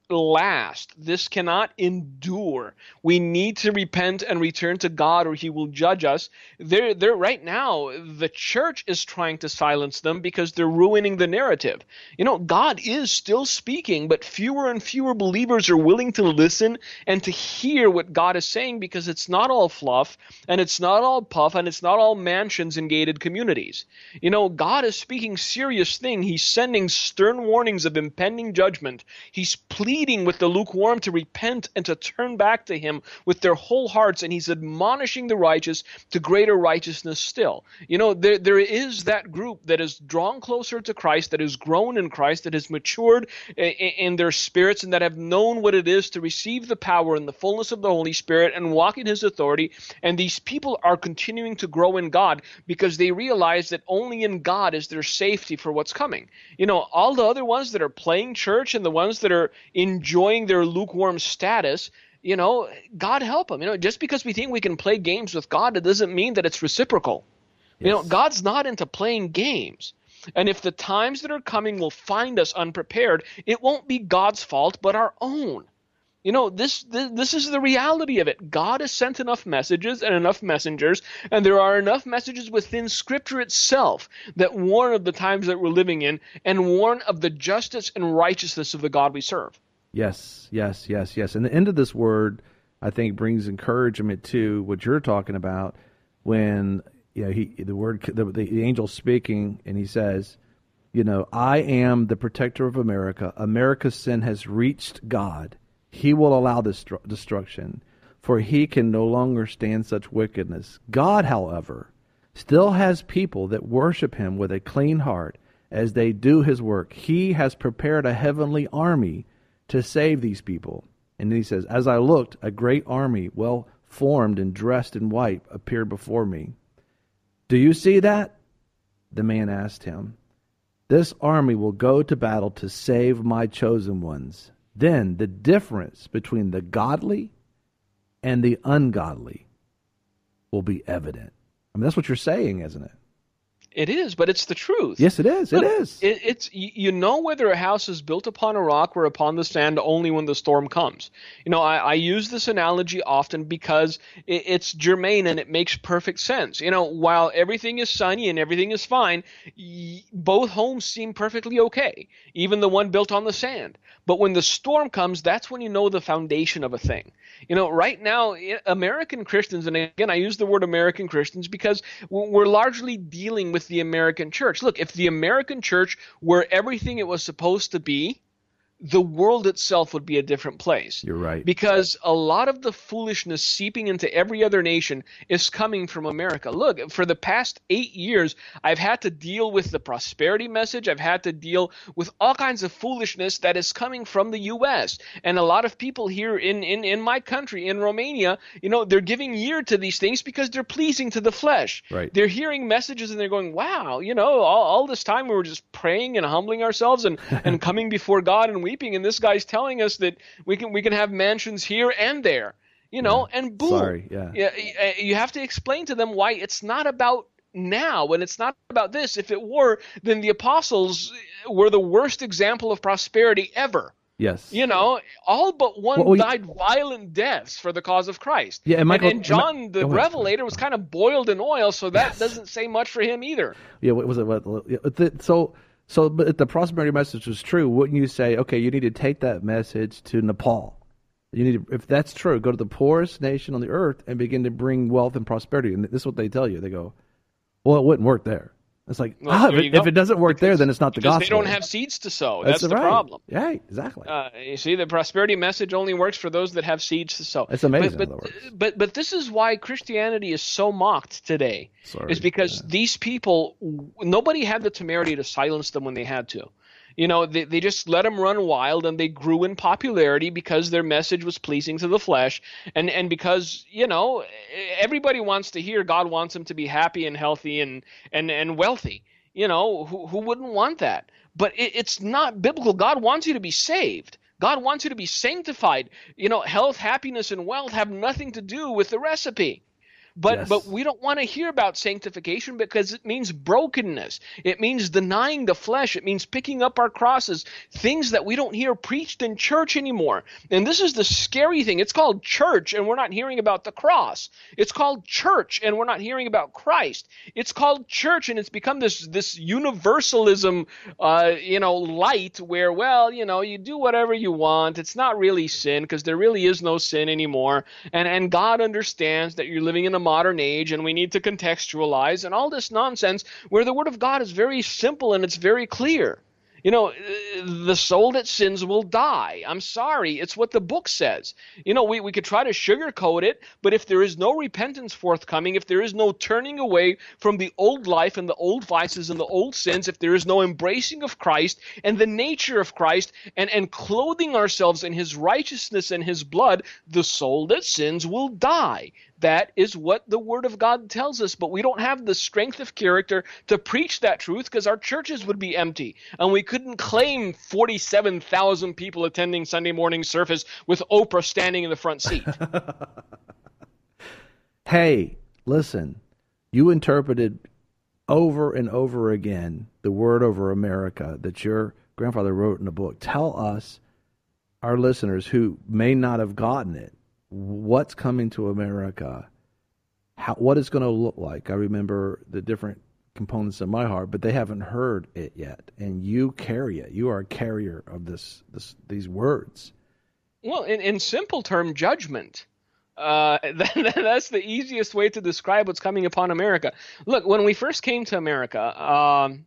last. This cannot endure. We need to repent and return to God, or he will judge us. They're, they're right now, the church is trying to silence them because they're ruining the narrative. You know, God is still speaking, but fewer and fewer believers are willing to listen and to hear what God is saying, because it's not all fluff, and it's not all puff, and it's not all mansions and gated communities. You know, God is speaking serious thing. He's sending stern warnings of impending judgment. He's pleading with the lukewarm to repent and to turn back to him with their whole hearts, and he's admonishing the righteous to greater righteousness still. You know, there there is that group that is drawn closer to Christ, that has grown in Christ, that has matured in, in their spirits, and that have known what it is to receive the power and the fullness of the Holy Spirit and walk in his authority. And these people are continuing to grow in God because they realize that only in God is there safety for what's coming. You know, all the other ones that are playing church and the ones that are enjoying their lukewarm status, you know, God help them. You know, just because we think we can play games with God, it doesn't mean that it's reciprocal. Yes. You know, God's not into playing games. And if the times that are coming will find us unprepared, it won't be God's fault, but our own. You know, this, this this is the reality of it. God has sent enough messages and enough messengers, and there are enough messages within Scripture itself that warn of the times that we're living in and warn of the justice and righteousness of the God we serve. Yes, yes, yes, yes. And the end of this word, I think, brings encouragement to what you're talking about when, you know, he the word the, the angel speaking, and he says, you know, I am the protector of America. America's sin has reached God. He will allow this destruction, for he can no longer stand such wickedness. God, however, still has people that worship him with a clean heart as they do his work. He has prepared a heavenly army to save these people. And he says, as I looked, a great army, well formed and dressed in white, appeared before me. Do you see that? The man asked him. This army will go to battle to save my chosen ones. Then the difference between the godly and the ungodly will be evident. I mean, that's what you're saying, isn't it? It is, but it's the truth. Yes, it is. Look, it is. It, it's you know whether a house is built upon a rock or upon the sand only when the storm comes. You know, I, I use this analogy often because it, it's germane and it makes perfect sense. You know, while everything is sunny and everything is fine, y- both homes seem perfectly okay, even the one built on the sand. But when the storm comes, that's when you know the foundation of a thing. You know, right now, American Christians, and again, I use the word American Christians because we're largely dealing with the American church. Look, if the American church were everything it was supposed to be, the world itself would be a different place. You're right. Because a lot of the foolishness seeping into every other nation is coming from America. Look, for the past eight years, I've had to deal with the prosperity message. I've had to deal with all kinds of foolishness that is coming from the U S. And a lot of people here in, in, in my country, in Romania, you know, they're giving ear to these things because they're pleasing to the flesh. Right. They're hearing messages and they're going, wow, you know, all, all this time we were just praying and humbling ourselves and, and coming before God and we weeping, and this guy's telling us that we can we can have mansions here and there, you know, yeah. and boom. Sorry, yeah. yeah. You have to explain to them why it's not about now and it's not about this. If it were, then the apostles were the worst example of prosperity ever. Yes. You know, all but one well, we, died violent deaths for the cause of Christ. Yeah, and, Michael, and, and John the Revelator was kind of boiled in oil, so that yes. doesn't say much for him either. Yeah, what was it? What, so So, but if the prosperity message was true, wouldn't you say, okay, you need to take that message to Nepal? You need to, if that's true, go to the poorest nation on the earth and begin to bring wealth and prosperity. And this is what they tell you. They go, well, it wouldn't work there. It's like, well, ah, if, if it doesn't work because, there, then it's not the gospel. They don't have seeds to sow. That's, That's the right. problem. Right, exactly. Uh, you see, the prosperity message only works for those that have seeds to sow. It's amazing. But but, but, but this is why Christianity is so mocked today. Sorry. Is because yeah. these people, nobody had the temerity to silence them when they had to. You know, they, they just let them run wild, and they grew in popularity because their message was pleasing to the flesh, and, and because, you know, everybody wants to hear God wants them to be happy and healthy and, and, and wealthy. You know, who, who wouldn't want that? But it, it's not biblical. God wants you to be saved. God wants you to be sanctified. You know, health, happiness, and wealth have nothing to do with the recipe. But but Yes. we don't want to hear about sanctification because it means brokenness. It means denying the flesh. It means picking up our crosses, things that we don't hear preached in church anymore. And this is the scary thing. It's called church, and we're not hearing about the cross. It's called church, and we're not hearing about Christ. It's called church, and it's become this this universalism, uh, you know, light where, well, you know, you do whatever you want. It's not really sin because there really is no sin anymore. And and God understands that you're living in a modern age and we need to contextualize and all this nonsense where the Word of God is very simple and it's very clear. You know, the soul that sins will die. I'm sorry. It's what the book says. You know, we, we could try to sugarcoat it, but if there is no repentance forthcoming, if there is no turning away from the old life and the old vices and the old sins, if there is no embracing of Christ and the nature of Christ and, and clothing ourselves in his righteousness and his blood, the soul that sins will die. That is what the Word of God tells us, but we don't have the strength of character to preach that truth because our churches would be empty, and we couldn't claim forty-seven thousand people attending Sunday morning service with Oprah standing in the front seat. Hey, listen, you interpreted over and over again the word over America that your grandfather wrote in a book. Tell us, our listeners who may not have gotten it, what's coming to America, how, what it's going to look like. I remember the different components of my heart, but they haven't heard it yet. And you carry it. You are a carrier of this, this these words. Well, in, in simple term, judgment. Uh, that, that's the easiest way to describe what's coming upon America. Look, when we first came to America, um,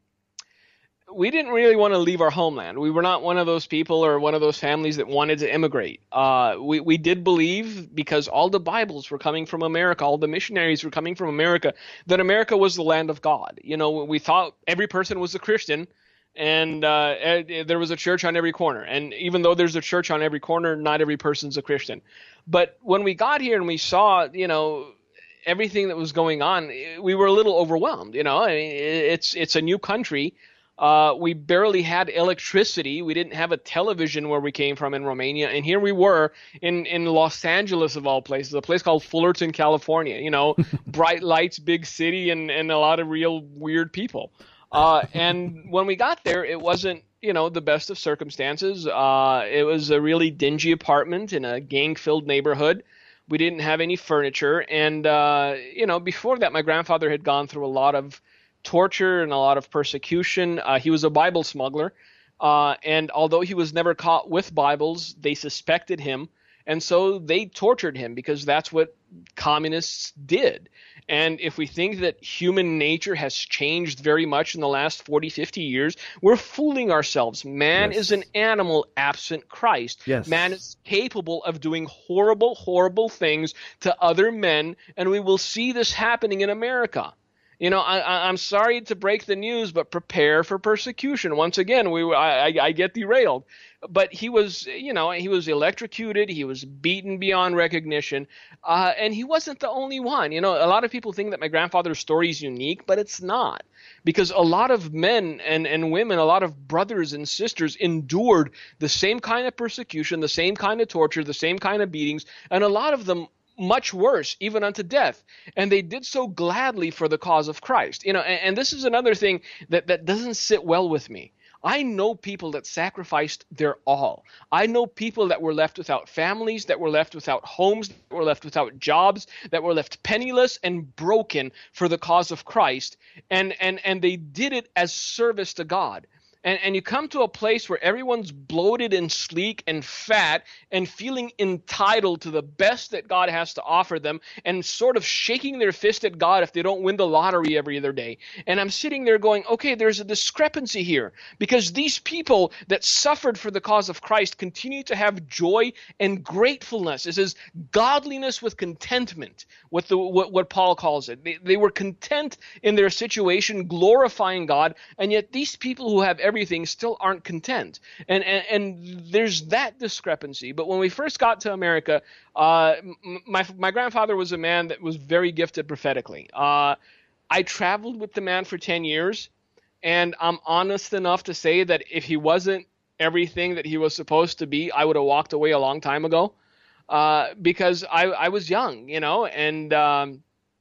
we didn't really want to leave our homeland. We were not one of those people or one of those families that wanted to immigrate. Uh, we, we did believe, because all the Bibles were coming from America, all the missionaries were coming from America, that America was the land of God. You know, we thought every person was a Christian, and uh, there was a church on every corner. And even though there's a church on every corner, not every person's a Christian. But when we got here and we saw, you know, everything that was going on, we were a little overwhelmed. You know, I mean, it's it's a new country. Uh, we barely had electricity. We didn't have a television where we came from in Romania. And here we were in, in Los Angeles, of all places, a place called Fullerton, California. You know, bright lights, big city, and, and a lot of real weird people. Uh, and when we got there, it wasn't, you know, the best of circumstances. Uh, it was a really dingy apartment in a gang-filled neighborhood. We didn't have any furniture. And, uh, you know, before that, my grandfather had gone through a lot of torture and a lot of persecution. Uh, he was a Bible smuggler. Uh, and although he was never caught with Bibles, they suspected him. And so they tortured him because that's what communists did. And if we think that human nature has changed very much in the last forty, fifty years, we're fooling ourselves. Man Yes. is an animal absent Christ. Yes. Man is capable of doing horrible, horrible things to other men, and we will see this happening in America. You know, I, I'm sorry to break the news, but prepare for persecution. Once again, we I, I get derailed. But he was, you know, he was electrocuted. He was beaten beyond recognition. Uh, and he wasn't the only one. You know, a lot of people think that my grandfather's story is unique, but it's not. Because a lot of men and, and women, a lot of brothers and sisters endured the same kind of persecution, the same kind of torture, the same kind of beatings, and a lot of them much worse, even unto death. And they did so gladly for the cause of Christ. You know, and, and this is another thing that, that doesn't sit well with me. I know people that sacrificed their all. I know people that were left without families, that were left without homes, that were left without jobs, that were left penniless and broken for the cause of Christ. And and and they did it as service to God. And, and you come to a place where everyone's bloated and sleek and fat and feeling entitled to the best that God has to offer them and sort of shaking their fist at God if they don't win the lottery every other day. And I'm sitting there going, okay, there's a discrepancy here because these people that suffered for the cause of Christ continue to have joy and gratefulness. It says godliness with contentment, what, the, what, what Paul calls it. They, they were content in their situation, glorifying God, and yet these people who have every everything still aren't content. And, and and there's that discrepancy. But when we first got to America, uh, my my grandfather was a man that was very gifted prophetically. Uh, I traveled with the man for ten years, and I'm honest enough to say that if he wasn't everything that he was supposed to be, I would have walked away a long time ago uh, because I, I was young, you know, and um,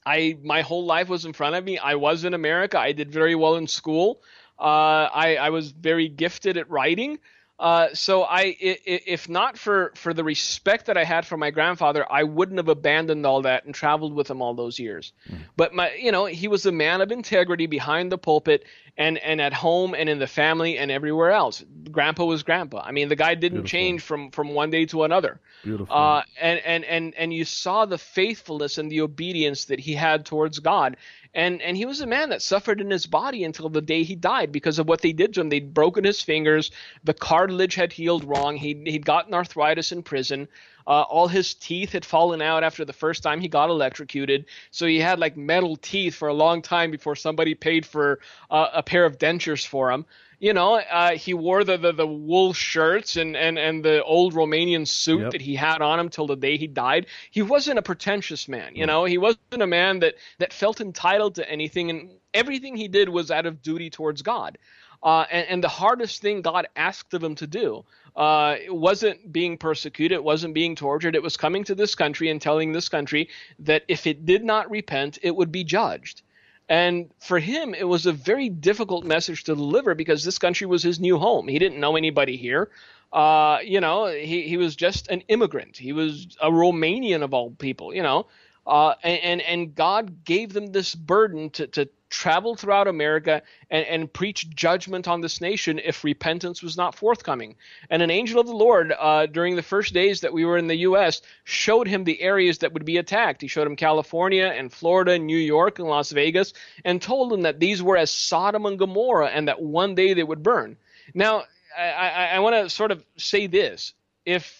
I my whole life was in front of me. I was in America. I did very well in school. Uh, I, I was very gifted at writing. Uh, so I, I, if not for, for the respect that I had for my grandfather, I wouldn't have abandoned all that and traveled with him all those years. Mm. But my, you know, he was a man of integrity behind the pulpit and, and at home and in the family and everywhere else. Grandpa was grandpa. I mean, the guy didn't Beautiful. change from, from one day to another. Beautiful. Uh, and, and, and, and you saw the faithfulness and the obedience that he had towards God. And and he was a man that suffered in his body until the day he died because of what they did to him. They'd broken his fingers. The cartilage had healed wrong. He'd, he'd gotten arthritis in prison. Uh, all his teeth had fallen out after the first time he got electrocuted. So he had like metal teeth for a long time before somebody paid for uh, a pair of dentures for him. You know, uh, he wore the, the, the wool shirts and, and, and the old Romanian suit yep. that he had on him till the day he died. He wasn't a pretentious man, you know. He wasn't a man that, that felt entitled to anything, and everything he did was out of duty towards God. Uh, and, and the hardest thing God asked of him to do uh, it wasn't being persecuted, it wasn't being tortured. It was coming to this country and telling this country that if it did not repent, it would be judged. And for him, it was a very difficult message to deliver because this country was his new home. He didn't know anybody here. Uh, you know, he, he was just an immigrant. He was a Romanian of all people, you know. Uh, and, and God gave them this burden to, to travel throughout America and, and preach judgment on this nation if repentance was not forthcoming. And an angel of the Lord, uh, during the first days that we were in the U S, showed him the areas that would be attacked. He showed him California and Florida and New York and Las Vegas and told him that these were as Sodom and Gomorrah and that one day they would burn. Now, I, I, I want to sort of say this. If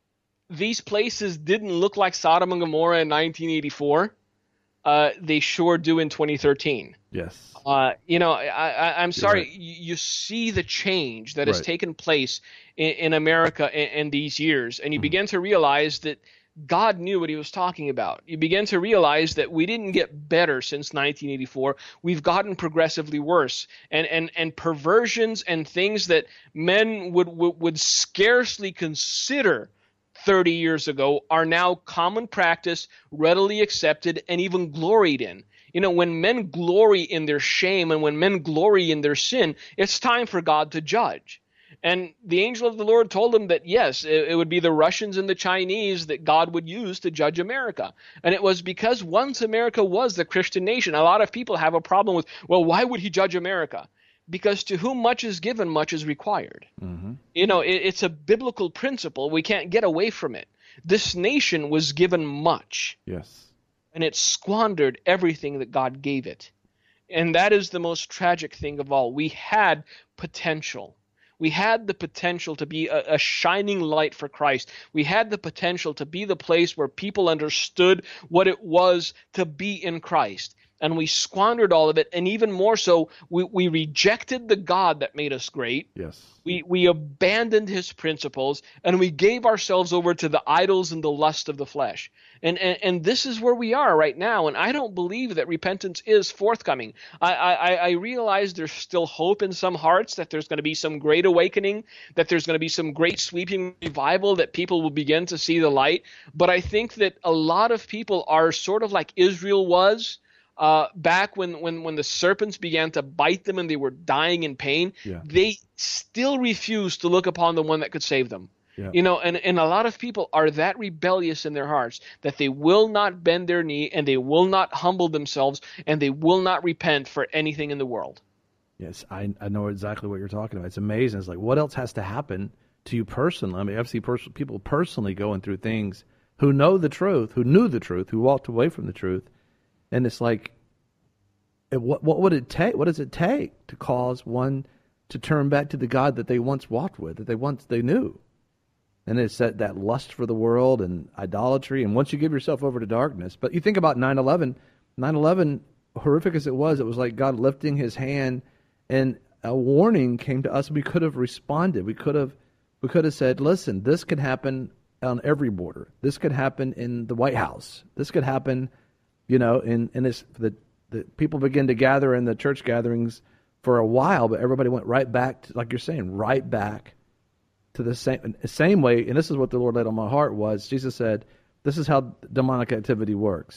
these places didn't look like Sodom and Gomorrah in nineteen eighty-four, uh, they sure do in twenty thirteen. Yes. Uh, you know, I, I, I'm sorry. Right. You, you see the change that right. has taken place in, in America in, in these years, and you mm-hmm. begin to realize that God knew what he was talking about. You begin to realize that we didn't get better since nineteen eighty-four. We've gotten progressively worse. And and, and perversions and things that men would, would, would scarcely consider thirty years ago are now common practice, readily accepted, and even gloried in. You know, when men glory in their shame and when men glory in their sin, it's time for God to judge. And the angel of the Lord told him that, yes, it, it would be the Russians and the Chinese that God would use to judge America. And it was because once America was the Christian nation, a lot of people have a problem with, well, why would he judge America? Because to whom much is given, much is required. Mm-hmm. You know, it, it's a biblical principle. We can't get away from it. This nation was given much. Yes. And it squandered everything that God gave it. And that is the most tragic thing of all. We had potential. We had the potential to be a, a shining light for Christ. We had the potential to be the place where people understood what it was to be in Christ. And we squandered all of it, and even more so, we, we rejected the God that made us great. Yes. We we abandoned his principles, and we gave ourselves over to the idols and the lust of the flesh. And and, and this is where we are right now, and I don't believe that repentance is forthcoming. I, I, I realize there's still hope in some hearts that there's going to be some great awakening, that there's going to be some great sweeping revival, that people will begin to see the light. But I think that a lot of people are sort of like Israel was, Uh, back when, when, when the serpents began to bite them and they were dying in pain, yeah. they still refused to look upon the one that could save them. Yeah. You know, and, and a lot of people are that rebellious in their hearts that they will not bend their knee and they will not humble themselves and they will not repent for anything in the world. Yes, I, I know exactly what you're talking about. It's amazing. It's like, what else has to happen to you personally? I mean, I've seen pers- people personally going through things who know the truth, who knew the truth, who walked away from the truth. And it's like, what what would it take? What does it take to cause one to turn back to the God that they once walked with, that they once they knew? And it's that, that lust for the world and idolatry. And once you give yourself over to darkness, but you think about nine eleven, nine eleven, horrific as it was, it was like God lifting his hand, and a warning came to us. We could have responded. We could have we could have said, listen, this could happen on every border. This could happen in the White House. This could happen. You know, and, and this, the, the people begin to gather in the church gatherings for a while, but everybody went right back, to, like you're saying, right back to the same same way. And this is what the Lord laid on my heart was, Jesus said, this is how demonic activity works.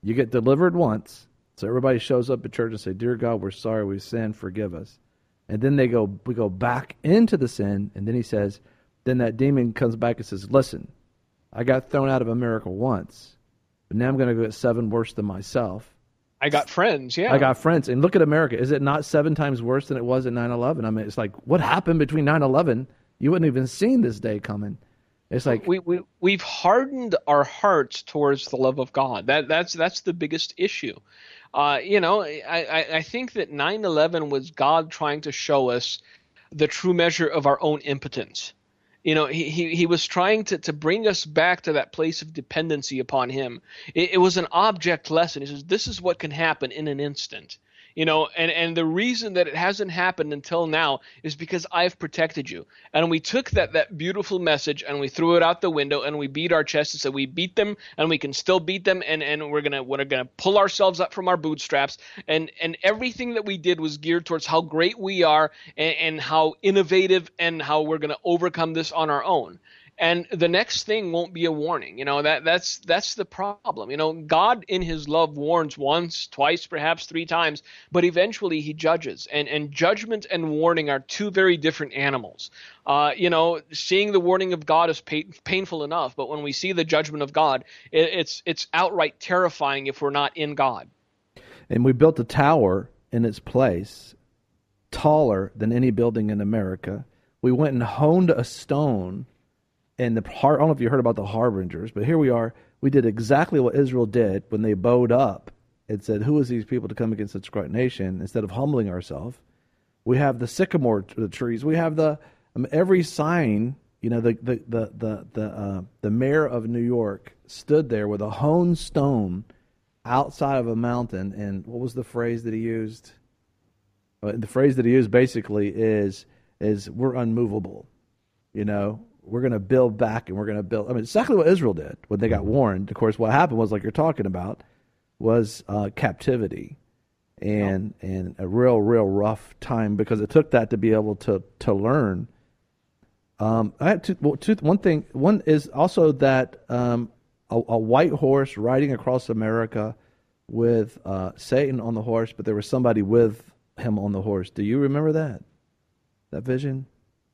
You get delivered once, so everybody shows up at church and say, "Dear God, we're sorry, we sinned, forgive us." And then they go, we go back into the sin, and then he says, then that demon comes back and says, "Listen, I got thrown out of America once, but now I'm going to get seven worse than myself. I got friends, yeah. I got friends. And look at America. Is it not seven times worse than it was at nine eleven? I mean, it's like, what happened between nine eleven? You wouldn't even seen this day coming. It's like we, we we've hardened our hearts towards the love of God. That that's that's the biggest issue. Uh, you know, I, I, I think that nine eleven was God trying to show us the true measure of our own impotence. You know, he, he, he was trying to, to bring us back to that place of dependency upon him. It, it was an object lesson. He says, this is what can happen in an instant. You know, and, and the reason that it hasn't happened until now is because I've protected you. And we took that, that beautiful message and we threw it out the window and we beat our chest and said we beat them and we can still beat them and, and we're gonna we're gonna pull ourselves up from our bootstraps. And and everything that we did was geared towards how great we are and, and how innovative and how we're gonna overcome this on our own. And the next thing won't be a warning. You know, that that's that's the problem. You know, God in his love warns once, twice, perhaps three times, but eventually he judges. And and judgment and warning are two very different animals. Uh, you know, seeing the warning of God is pain, painful enough, but when we see the judgment of God, it, it's it's outright terrifying if we're not in God. And we built a tower in its place, taller than any building in America. We went and honed a stone. And the I don't know if you heard about the harbingers, but here we are. We did exactly what Israel did when they bowed up and said, "Who is these people to come against such a great nation?" Instead of humbling ourselves, we have the sycamore trees. We have the um, every sign. You know, the the the the the, uh, the mayor of New York stood there with a hewn stone outside of a mountain. And what was the phrase that he used? Uh, the phrase that he used basically is is we're unmovable. You know. We're going to build back and we're going to build. I mean, exactly what Israel did when they got warned. Of course, what happened was, like you're talking about, was uh, captivity and yep. and a real, real rough time because it took that to be able to to learn. Um, I have two, well, two, one thing. One is also that um, a, a white horse riding across America with uh, Satan on the horse, but there was somebody with him on the horse. Do you remember that? That vision?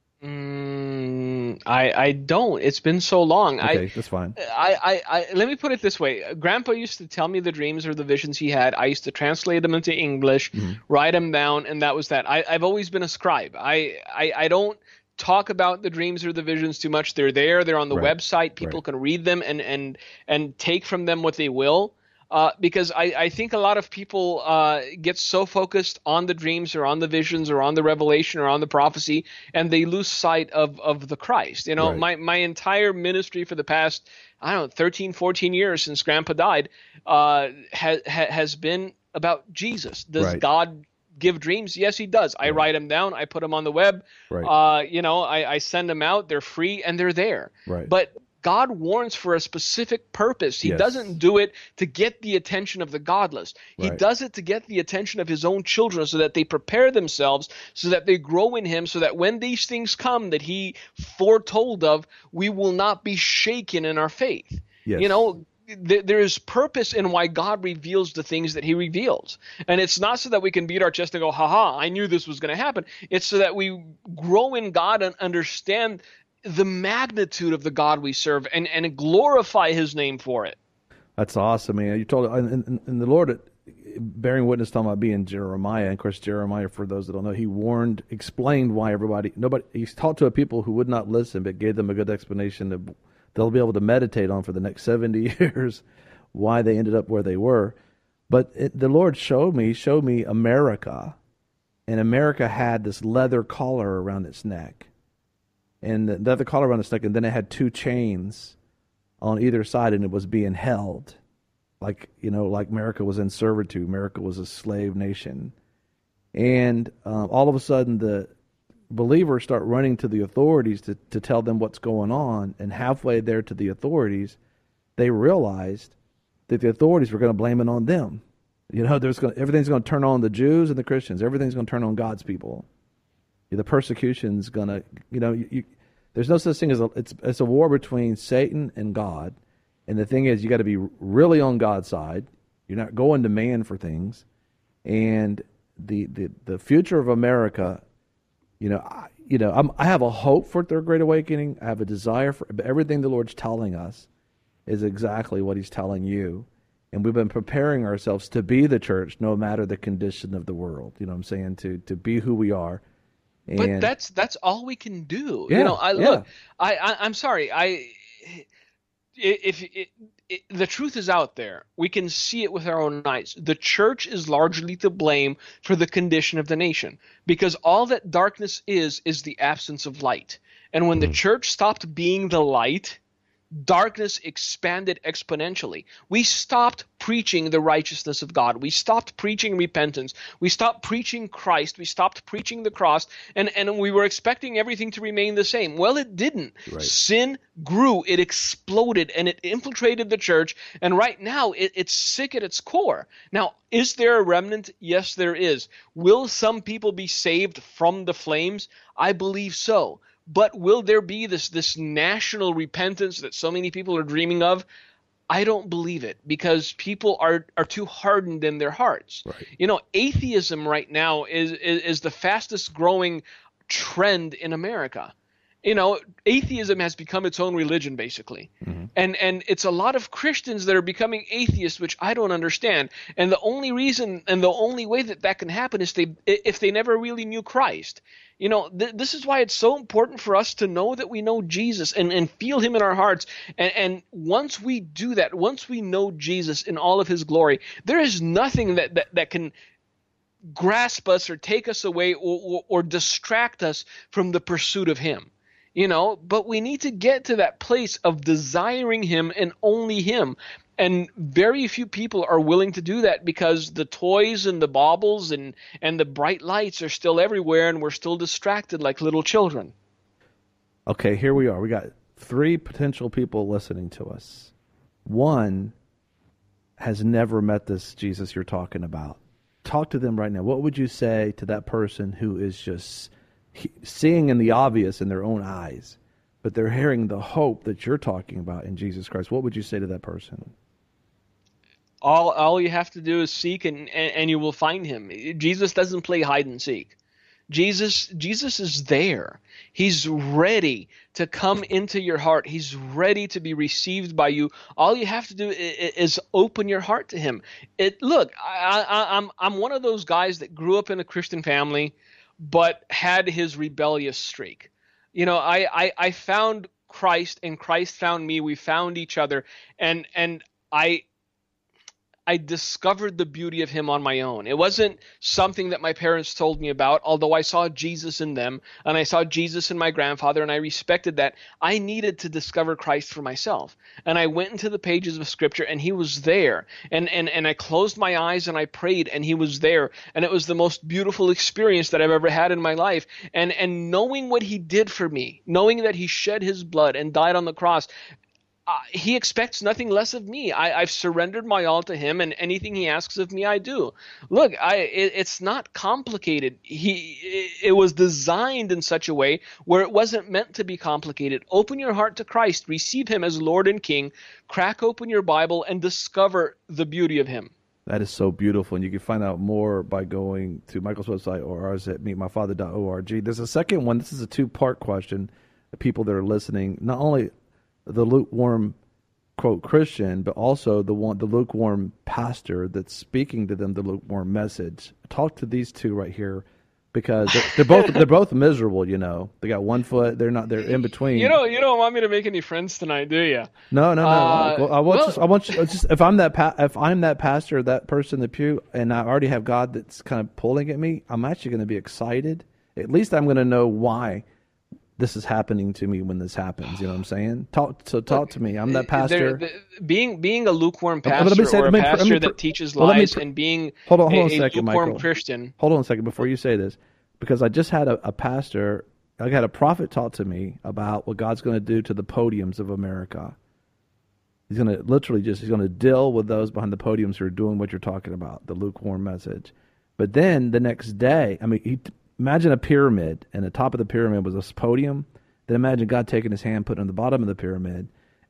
Mm, I I don't. It's been so long. Okay, I, that's fine. I, I, I let me put it this way. Grandpa used to tell me the dreams or the visions he had. I used to translate them into English, mm-hmm. write them down, and that was that. I, I've always been a scribe. I, I, I don't talk about the dreams or the visions too much. They're there. They're on the right. website. People right. can read them and, and, and take from them what they will. Uh, because I, I think a lot of people uh, get so focused on the dreams or on the visions or on the revelation or on the prophecy, and they lose sight of, of the Christ. You know, right. my, my entire ministry for the past, I don't know, thirteen, fourteen years since Grandpa died uh, ha, ha, has been about Jesus. Does right. God give dreams? Yes, he does. I right. write them down. I put them on the web. Right. Uh, you know, I, I send them out. They're free and they're there. Right. But God warns for a specific purpose. He yes. doesn't do it to get the attention of the godless. He right. does it to get the attention of his own children so that they prepare themselves, so that they grow in him, so that when these things come that he foretold of, we will not be shaken in our faith. Yes. You know, th- there is purpose in why God reveals the things that he reveals. And it's not so that we can beat our chest and go, ha ha, I knew this was going to happen. It's so that we grow in God and understand the magnitude of the God we serve and, and glorify his name for it. That's awesome, man. You told and, and, and the Lord bearing witness talking about being Jeremiah. And of course, Jeremiah, for those that don't know, he warned, explained why everybody, nobody, he talked to a people who would not listen, but gave them a good explanation that they'll be able to meditate on for the next seventy years, why they ended up where they were. But it, the Lord showed me, showed me America, and America had this leather collar around its neck. And the other collar around its neck, and then it had two chains on either side, and it was being held. Like, you know, like America was in servitude. America was a slave nation. And um, all of a sudden, the believers start running to the authorities to, to tell them what's going on. And halfway there to the authorities, they realized that the authorities were going to blame it on them. You know, there's going everything's going to turn on the Jews and the Christians. Everything's going to turn on God's people. The persecution's gonna, you know, you, you, there's no such thing as a, it's it's a war between Satan and God, and the thing is, you got to be really on God's side. You're not going to man for things. And the the, the future of America, you know, I, you know, I'm, I have a hope for their great awakening. I have a desire for everything the Lord's telling us is exactly what He's telling you. And we've been preparing ourselves to be the church, no matter the condition of the world. You know what I'm saying? To to be who we are. And but that's that's all we can do. Yeah, you know, I yeah. look. I, I I'm sorry. I if it, it, the truth is out there, we can see it with our own eyes. The church is largely to blame for the condition of the nation, because all that darkness is is the absence of light. And when mm. the church stopped being the light, darkness expanded exponentially. We stopped preaching the righteousness of God. We stopped preaching repentance. We stopped preaching Christ. We stopped preaching the cross. And, and we were expecting everything to remain the same. Well, it didn't. Right. Sin grew. It exploded, and it infiltrated the church. And right now, it, it's sick at its core. Now, is there a remnant? Yes, there is. Will some people be saved from the flames? I believe so. But will there be this this national repentance that so many people are dreaming of? I don't believe it, because people are, are too hardened in their hearts. Right. You know, atheism right now is, is is the fastest growing trend in America. You know, atheism has become its own religion, basically. Mm-hmm. And and it's a lot of Christians that are becoming atheists, which I don't understand. And the only reason and the only way that that can happen is they if they never really knew Christ. You know, th- this is why it's so important for us to know that we know Jesus and, and feel Him in our hearts. And, and once we do that, once we know Jesus in all of His glory, there is nothing that, that, that can grasp us or take us away or, or, or distract us from the pursuit of Him. You know, but we need to get to that place of desiring Him and only Him. And very few people are willing to do that, because the toys and the baubles and, and the bright lights are still everywhere, and we're still distracted like little children. Okay, here we are. We got three potential people listening to us. One has never met this Jesus you're talking about. Talk to them right now. What would you say to that person who is just seeing in the obvious in their own eyes, but they're hearing the hope that you're talking about in Jesus Christ? What would you say to that person? All all you have to do is seek, and, and, and you will find Him. Jesus doesn't play hide and seek. Jesus Jesus is there. He's ready to come into your heart. He's ready to be received by you. All you have to do is, is open your heart to Him. It look, I, I, I'm I'm one of those guys that grew up in a Christian family, but had his rebellious streak. You know, I, I, I found Christ, and Christ found me. We found each other, and and I I discovered the beauty of Him on my own. It wasn't something that my parents told me about, although I saw Jesus in them, and I saw Jesus in my grandfather, and I respected that. I needed to discover Christ for myself. And I went into the pages of Scripture, and He was there. And, and, and I closed my eyes, and I prayed, and He was there. And it was the most beautiful experience that I've ever had in my life. And, and knowing what He did for me, knowing that He shed His blood and died on the cross, Uh, he expects nothing less of me. I, I've surrendered my all to Him, and anything He asks of me, I do. Look, I, it, it's not complicated. He, it, it was designed in such a way where it wasn't meant to be complicated. Open your heart to Christ, receive Him as Lord and King, crack open your Bible, and discover the beauty of Him. That is so beautiful, and you can find out more by going to Michael's website or ours at meet my father dot org. There's a second one. This is a two-part question. The people that are listening, not only the lukewarm, quote, Christian, but also the one, the lukewarm pastor that's speaking to them the lukewarm message. Talk to these two right here, because they're, they're both they're both miserable. You know, they got one foot. They're not. They're in between. You don't. You don't want me to make any friends tonight, do you? No, no, no. Uh, well, I want. well, just, I want. You, just if I'm that. Pa- if I'm that pastor, that person in the pew, and I already have God that's kind of pulling at me, I'm actually going to be excited. At least I'm going to know why this is happening to me when this happens. You know what I'm saying? Talk so talk to me. I'm that pastor. The, being being a lukewarm pastor, let me say, or a let me, pastor let me, that teaches well, lies, me, and being hold on, hold a, on a second, a lukewarm Michael. Christian. Hold on a second before you say this, because I just had a, a pastor, I had a prophet talk to me about what God's going to do to the podiums of America. He's going to literally just, he's going to deal with those behind the podiums who are doing what you're talking about, the lukewarm message. But then the next day, I mean, he, imagine a pyramid, and the top of the pyramid was a podium. Then imagine God taking His hand, putting it on the bottom of the pyramid,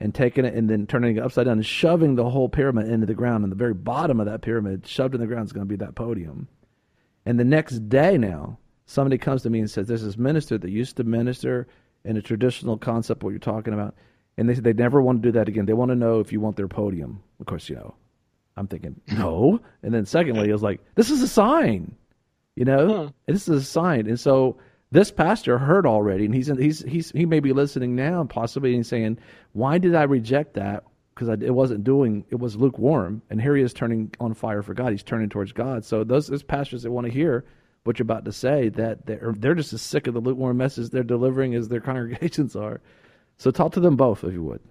and taking it and then turning it upside down and shoving the whole pyramid into the ground. And the very bottom of that pyramid, shoved in the ground, is going to be that podium. And the next day now, somebody comes to me and says, there's this minister that used to minister in a traditional concept, what you're talking about, and they said they never want to do that again. They want to know if you want their podium. Of course, you know, I'm thinking, no. And then secondly, I was like, this is a sign, you know, huh. This is a sign. And so this pastor heard already, and he's he's he's he may be listening now, possibly, and saying, why did I reject that? Because it wasn't doing, it was lukewarm. And here he is turning on fire for God. He's turning towards God. So those, those pastors that want to hear what you're about to say, that they're, they're just as sick of the lukewarm message they're delivering as their congregations are. So talk to them both, if you would.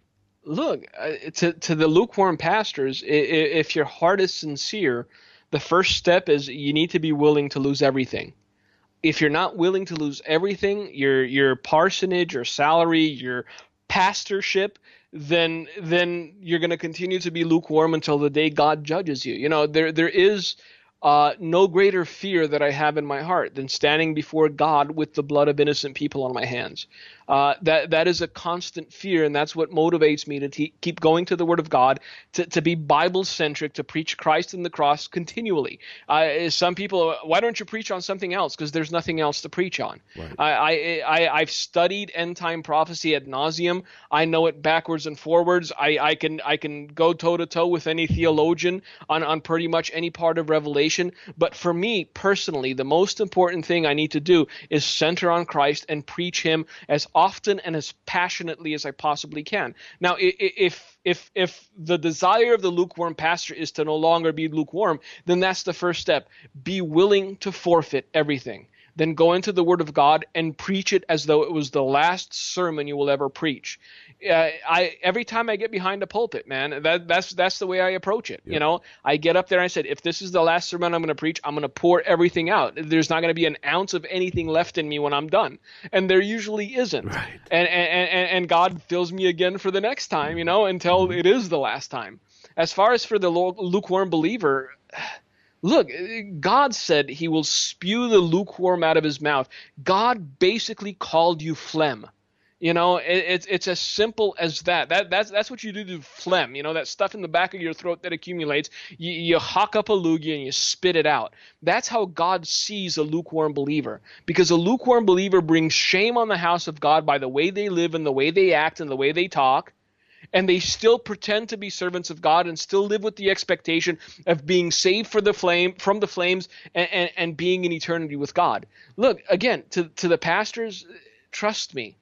Look, uh, to to the lukewarm pastors, if your heart is sincere, the first step is you need to be willing to lose everything. If you're not willing to lose everything, your your parsonage, your salary, your pastorship, then then you're going to continue to be lukewarm until the day God judges you. You know, there there is uh, no greater fear that I have in my heart than standing before God with the blood of innocent people on my hands. Uh, that that is a constant fear, and that's what motivates me to te- keep going to the Word of God, to, to be Bible-centric, to preach Christ and the cross continually. Uh, some people, why don't you preach on something else? Because there's nothing else to preach on. Right. I, I, I, I've studied end-time prophecy ad nauseum. I know it backwards and forwards. I, I can I can go toe-to-toe with any theologian on, on pretty much any part of Revelation. But for me, personally, the most important thing I need to do is center on Christ and preach Him as often and as passionately as I possibly can. Now, if if if the desire of the lukewarm pastor is to no longer be lukewarm, then that's the first step. Be willing to forfeit everything. Then go into the Word of God and preach it as though it was the last sermon you will ever preach. Uh, I every time I get behind a pulpit, man, that that's that's the way I approach it. Yep. You know, I get up there and I said, if this is the last sermon I'm going to preach, I'm going to pour everything out. There's not going to be an ounce of anything left in me when I'm done, and there usually isn't. Right. And and and and God fills me again for the next time, you know, until mm-hmm. it is the last time. As far as for the lukewarm believer, look, God said He will spew the lukewarm out of His mouth. God basically called you phlegm. You know, it, it's it's as simple as that. That that's that's what you do to phlegm. You know, that stuff in the back of your throat that accumulates. You, you hawk up a loogie and you spit it out. That's how God sees a lukewarm believer. Because a lukewarm believer brings shame on the house of God by the way they live and the way they act and the way they talk. And they still pretend to be servants of God and still live with the expectation of being saved for the flame from the flames and, and, and being in eternity with God. Look, again, to to the pastors, trust me.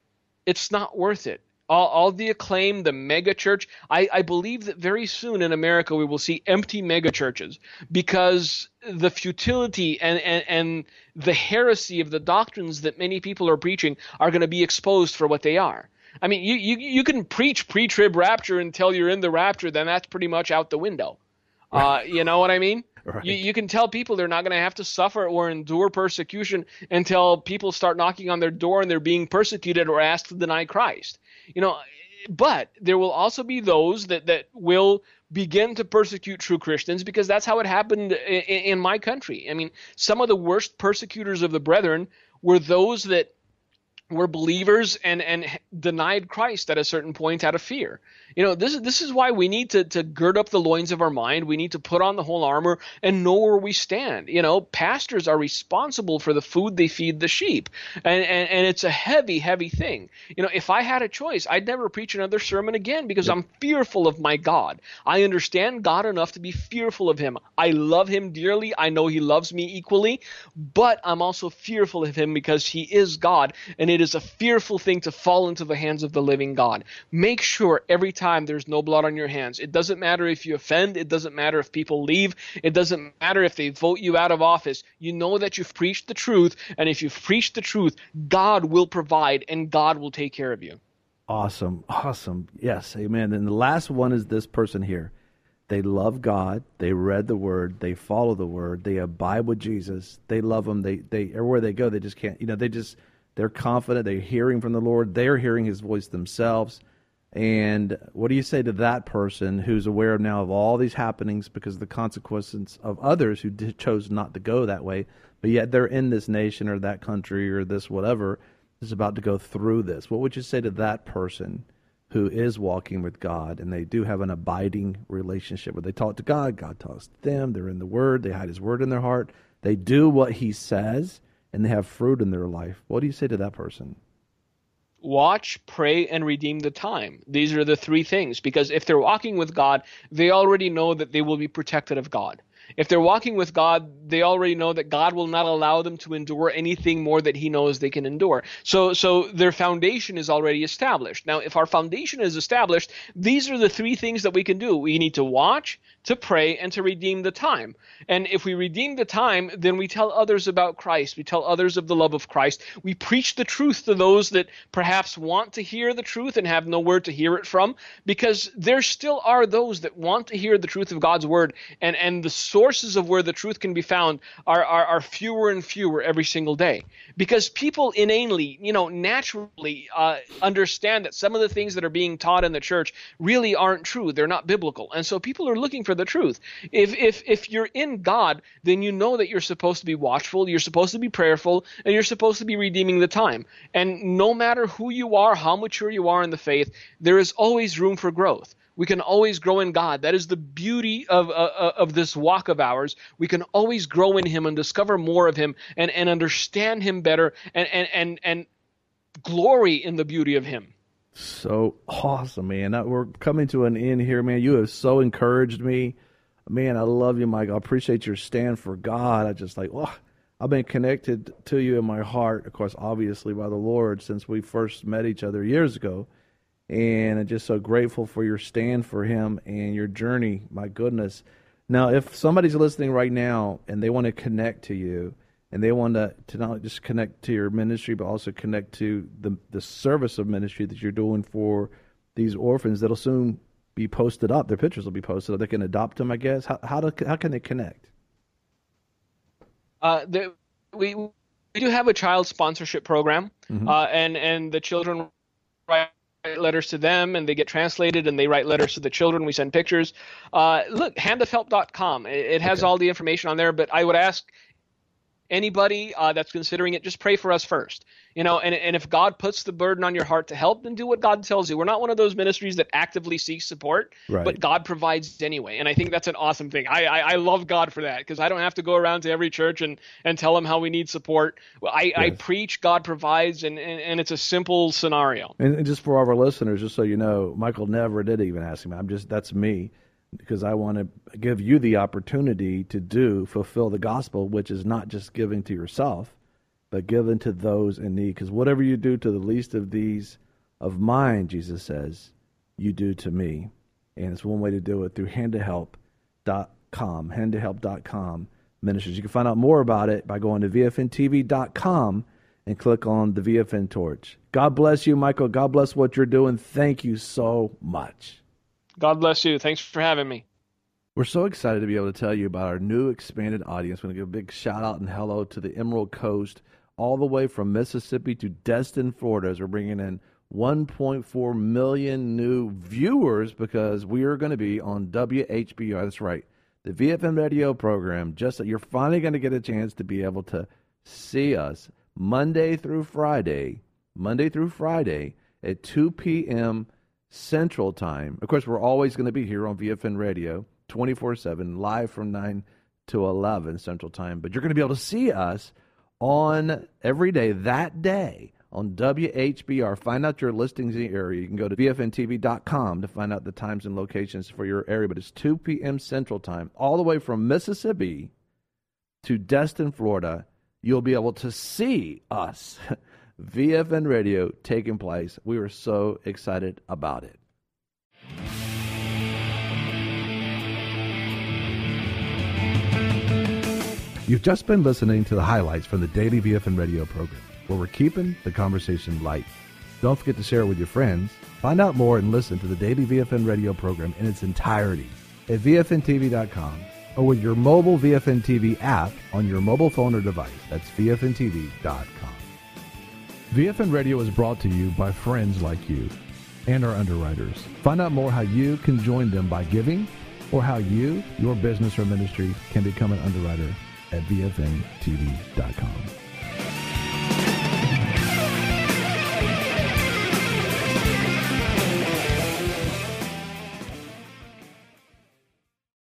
It's not worth it. All, all the acclaim, the mega church, I, I believe that very soon in America we will see empty mega churches because the futility and, and, and the heresy of the doctrines that many people are preaching are going to be exposed for what they are. I mean, you, you, you can preach pre-trib rapture until you're in the rapture, then that's pretty much out the window. Uh, you know what I mean? Right. You, you can tell people they're not going to have to suffer or endure persecution until people start knocking on their door and they're being persecuted or asked to deny Christ. You know, but there will also be those that, that will begin to persecute true Christians because that's how it happened in, in my country. I mean, some of the worst persecutors of the brethren were those that were believers and, and denied Christ at a certain point out of fear. You know, this is this is why we need to, to gird up the loins of our mind. We need to put on the whole armor and know where we stand. You know, pastors are responsible for the food they feed the sheep. And, and, and it's a heavy, heavy thing. You know, if I had a choice, I'd never preach another sermon again because I'm fearful of my God. I understand God enough to be fearful of Him. I love Him dearly. I know He loves me equally. But I'm also fearful of Him because He is God. And it is a fearful thing to fall into the hands of the living God. Make sure every time time there's no blood on your hands. It doesn't matter if you offend. It doesn't matter if people leave. It doesn't matter if they vote you out of office. You know that you've preached the truth, and if you've preached the truth, God will provide and God will take care of you. Awesome. Awesome. Yes. Amen. And the last one is this person here. They love God. They read the Word. They follow the Word. They abide with Jesus. They love Him. They, they, everywhere they go, they just can't, you know, they just, they're confident. They're hearing from the Lord. They're hearing His voice themselves. And what do you say to that person who's aware now of all these happenings because of the consequences of others who did, chose not to go that way, but yet they're in this nation or that country or this whatever is about to go through this? What would you say to that person who is walking with God, and they do have an abiding relationship where they talk to God, God talks to them, they're in the Word, they hide His Word in their heart, they do what He says, and they have fruit in their life. What do you say to that person? Watch, pray, and redeem the time. These are the three things, because if they're walking with God, they already know that they will be protected of God. If they're walking with God, they already know that God will not allow them to endure anything more that He knows they can endure. So, so their foundation is already established. Now, if our foundation is established, these are the three things that we can do. We need to watch, to pray, and to redeem the time. And if we redeem the time, then we tell others about Christ. We tell others of the love of Christ. We preach the truth to those that perhaps want to hear the truth and have nowhere to hear it from, because there still are those that want to hear the truth of God's word, and, and the sources of where the truth can be found are, are, are fewer and fewer every single day. Because people inanely, you know, naturally uh, understand that some of the things that are being taught in the church really aren't true. They're not biblical. And so people are looking for the truth. If, if, if you're in God, then you know that you're supposed to be watchful, you're supposed to be prayerful, and you're supposed to be redeeming the time. And no matter who you are, how mature you are in the faith, there is always room for growth. We can always grow in God. That is the beauty of uh, of this walk of ours. We can always grow in Him and discover more of Him, and, and understand Him better, and, and, and, and glory in the beauty of Him. So awesome, man. We're coming to an end here, man. You have so encouraged me. Man, I love you, Mike. I appreciate your stand for God. I just like, oh, I've been connected to you in my heart, of course, obviously by the Lord, since we first met each other years ago. And I'm just so grateful for your stand for Him and your journey. My goodness. Now, if somebody's listening right now and they want to connect to you, and they want to, to not just connect to your ministry, but also connect to the the service of ministry that you're doing for these orphans that'll soon be posted up. Their pictures will be posted up. They can adopt them, I guess. How how, do, how can they connect? Uh, the, we we do have a child sponsorship program, mm-hmm. uh, and and the children write letters to them, and they get translated, and they write letters to the children. We send pictures. Uh, look, hand of help dot com. It, it has okay. all the information on there, but I would ask anybody uh, that's considering it, just pray for us first. You know, and, and if God puts the burden on your heart to help, then do what God tells you. We're not one of those ministries that actively seek support, right. but God provides anyway. And I think that's an awesome thing. I I, I love God for that, because I don't have to go around to every church and, and tell them how we need support. I, yes. I preach, God provides, and, and, and it's a simple scenario. And, and just for our listeners, just so you know, Michael never did even ask me. I'm just, that's me. Because I want to give you the opportunity to do, fulfill the gospel, which is not just giving to yourself, but giving to those in need. Because whatever you do to the least of these of mine, Jesus says, you do to me. And it's one way to do it through hand to help dot com, hand to help dot com ministries. You can find out more about it by going to V F N T V dot com and click on the V F N torch. God bless you, Michael. God bless what you're doing. Thank you so much. God bless you. Thanks for having me. We're so excited to be able to tell you about our new expanded audience. We're going to give a big shout out and hello to the Emerald Coast, all the way from Mississippi to Destin, Florida, as we're bringing in one point four million new viewers, because we are going to be on W H B R. That's right, the V F N radio program. Just that you're finally going to get a chance to be able to see us Monday through Friday, Monday through Friday at two p.m. Central Time. Of course, we're always going to be here on V F N Radio twenty-four seven, live from nine to eleven Central Time. But you're going to be able to see us on every day that day on W H B R. Find out your listings in the area. You can go to V F N T V dot com to find out the times and locations for your area. But it's two p.m. Central Time, all the way from Mississippi to Destin, Florida. You'll be able to see us. V F N Radio taking place. We were so excited about it. You've just been listening to the highlights from the daily V F N Radio program, where we're keeping the conversation light. Don't forget to share it with your friends. Find out more and listen to the daily V F N Radio program in its entirety at V F N T V dot com or with your mobile V F N T V app on your mobile phone or device. That's V F N T V dot com. V F N Radio is brought to you by friends like you and our underwriters. Find out more how you can join them by giving, or how you, your business or ministry, can become an underwriter at V F N T V dot com.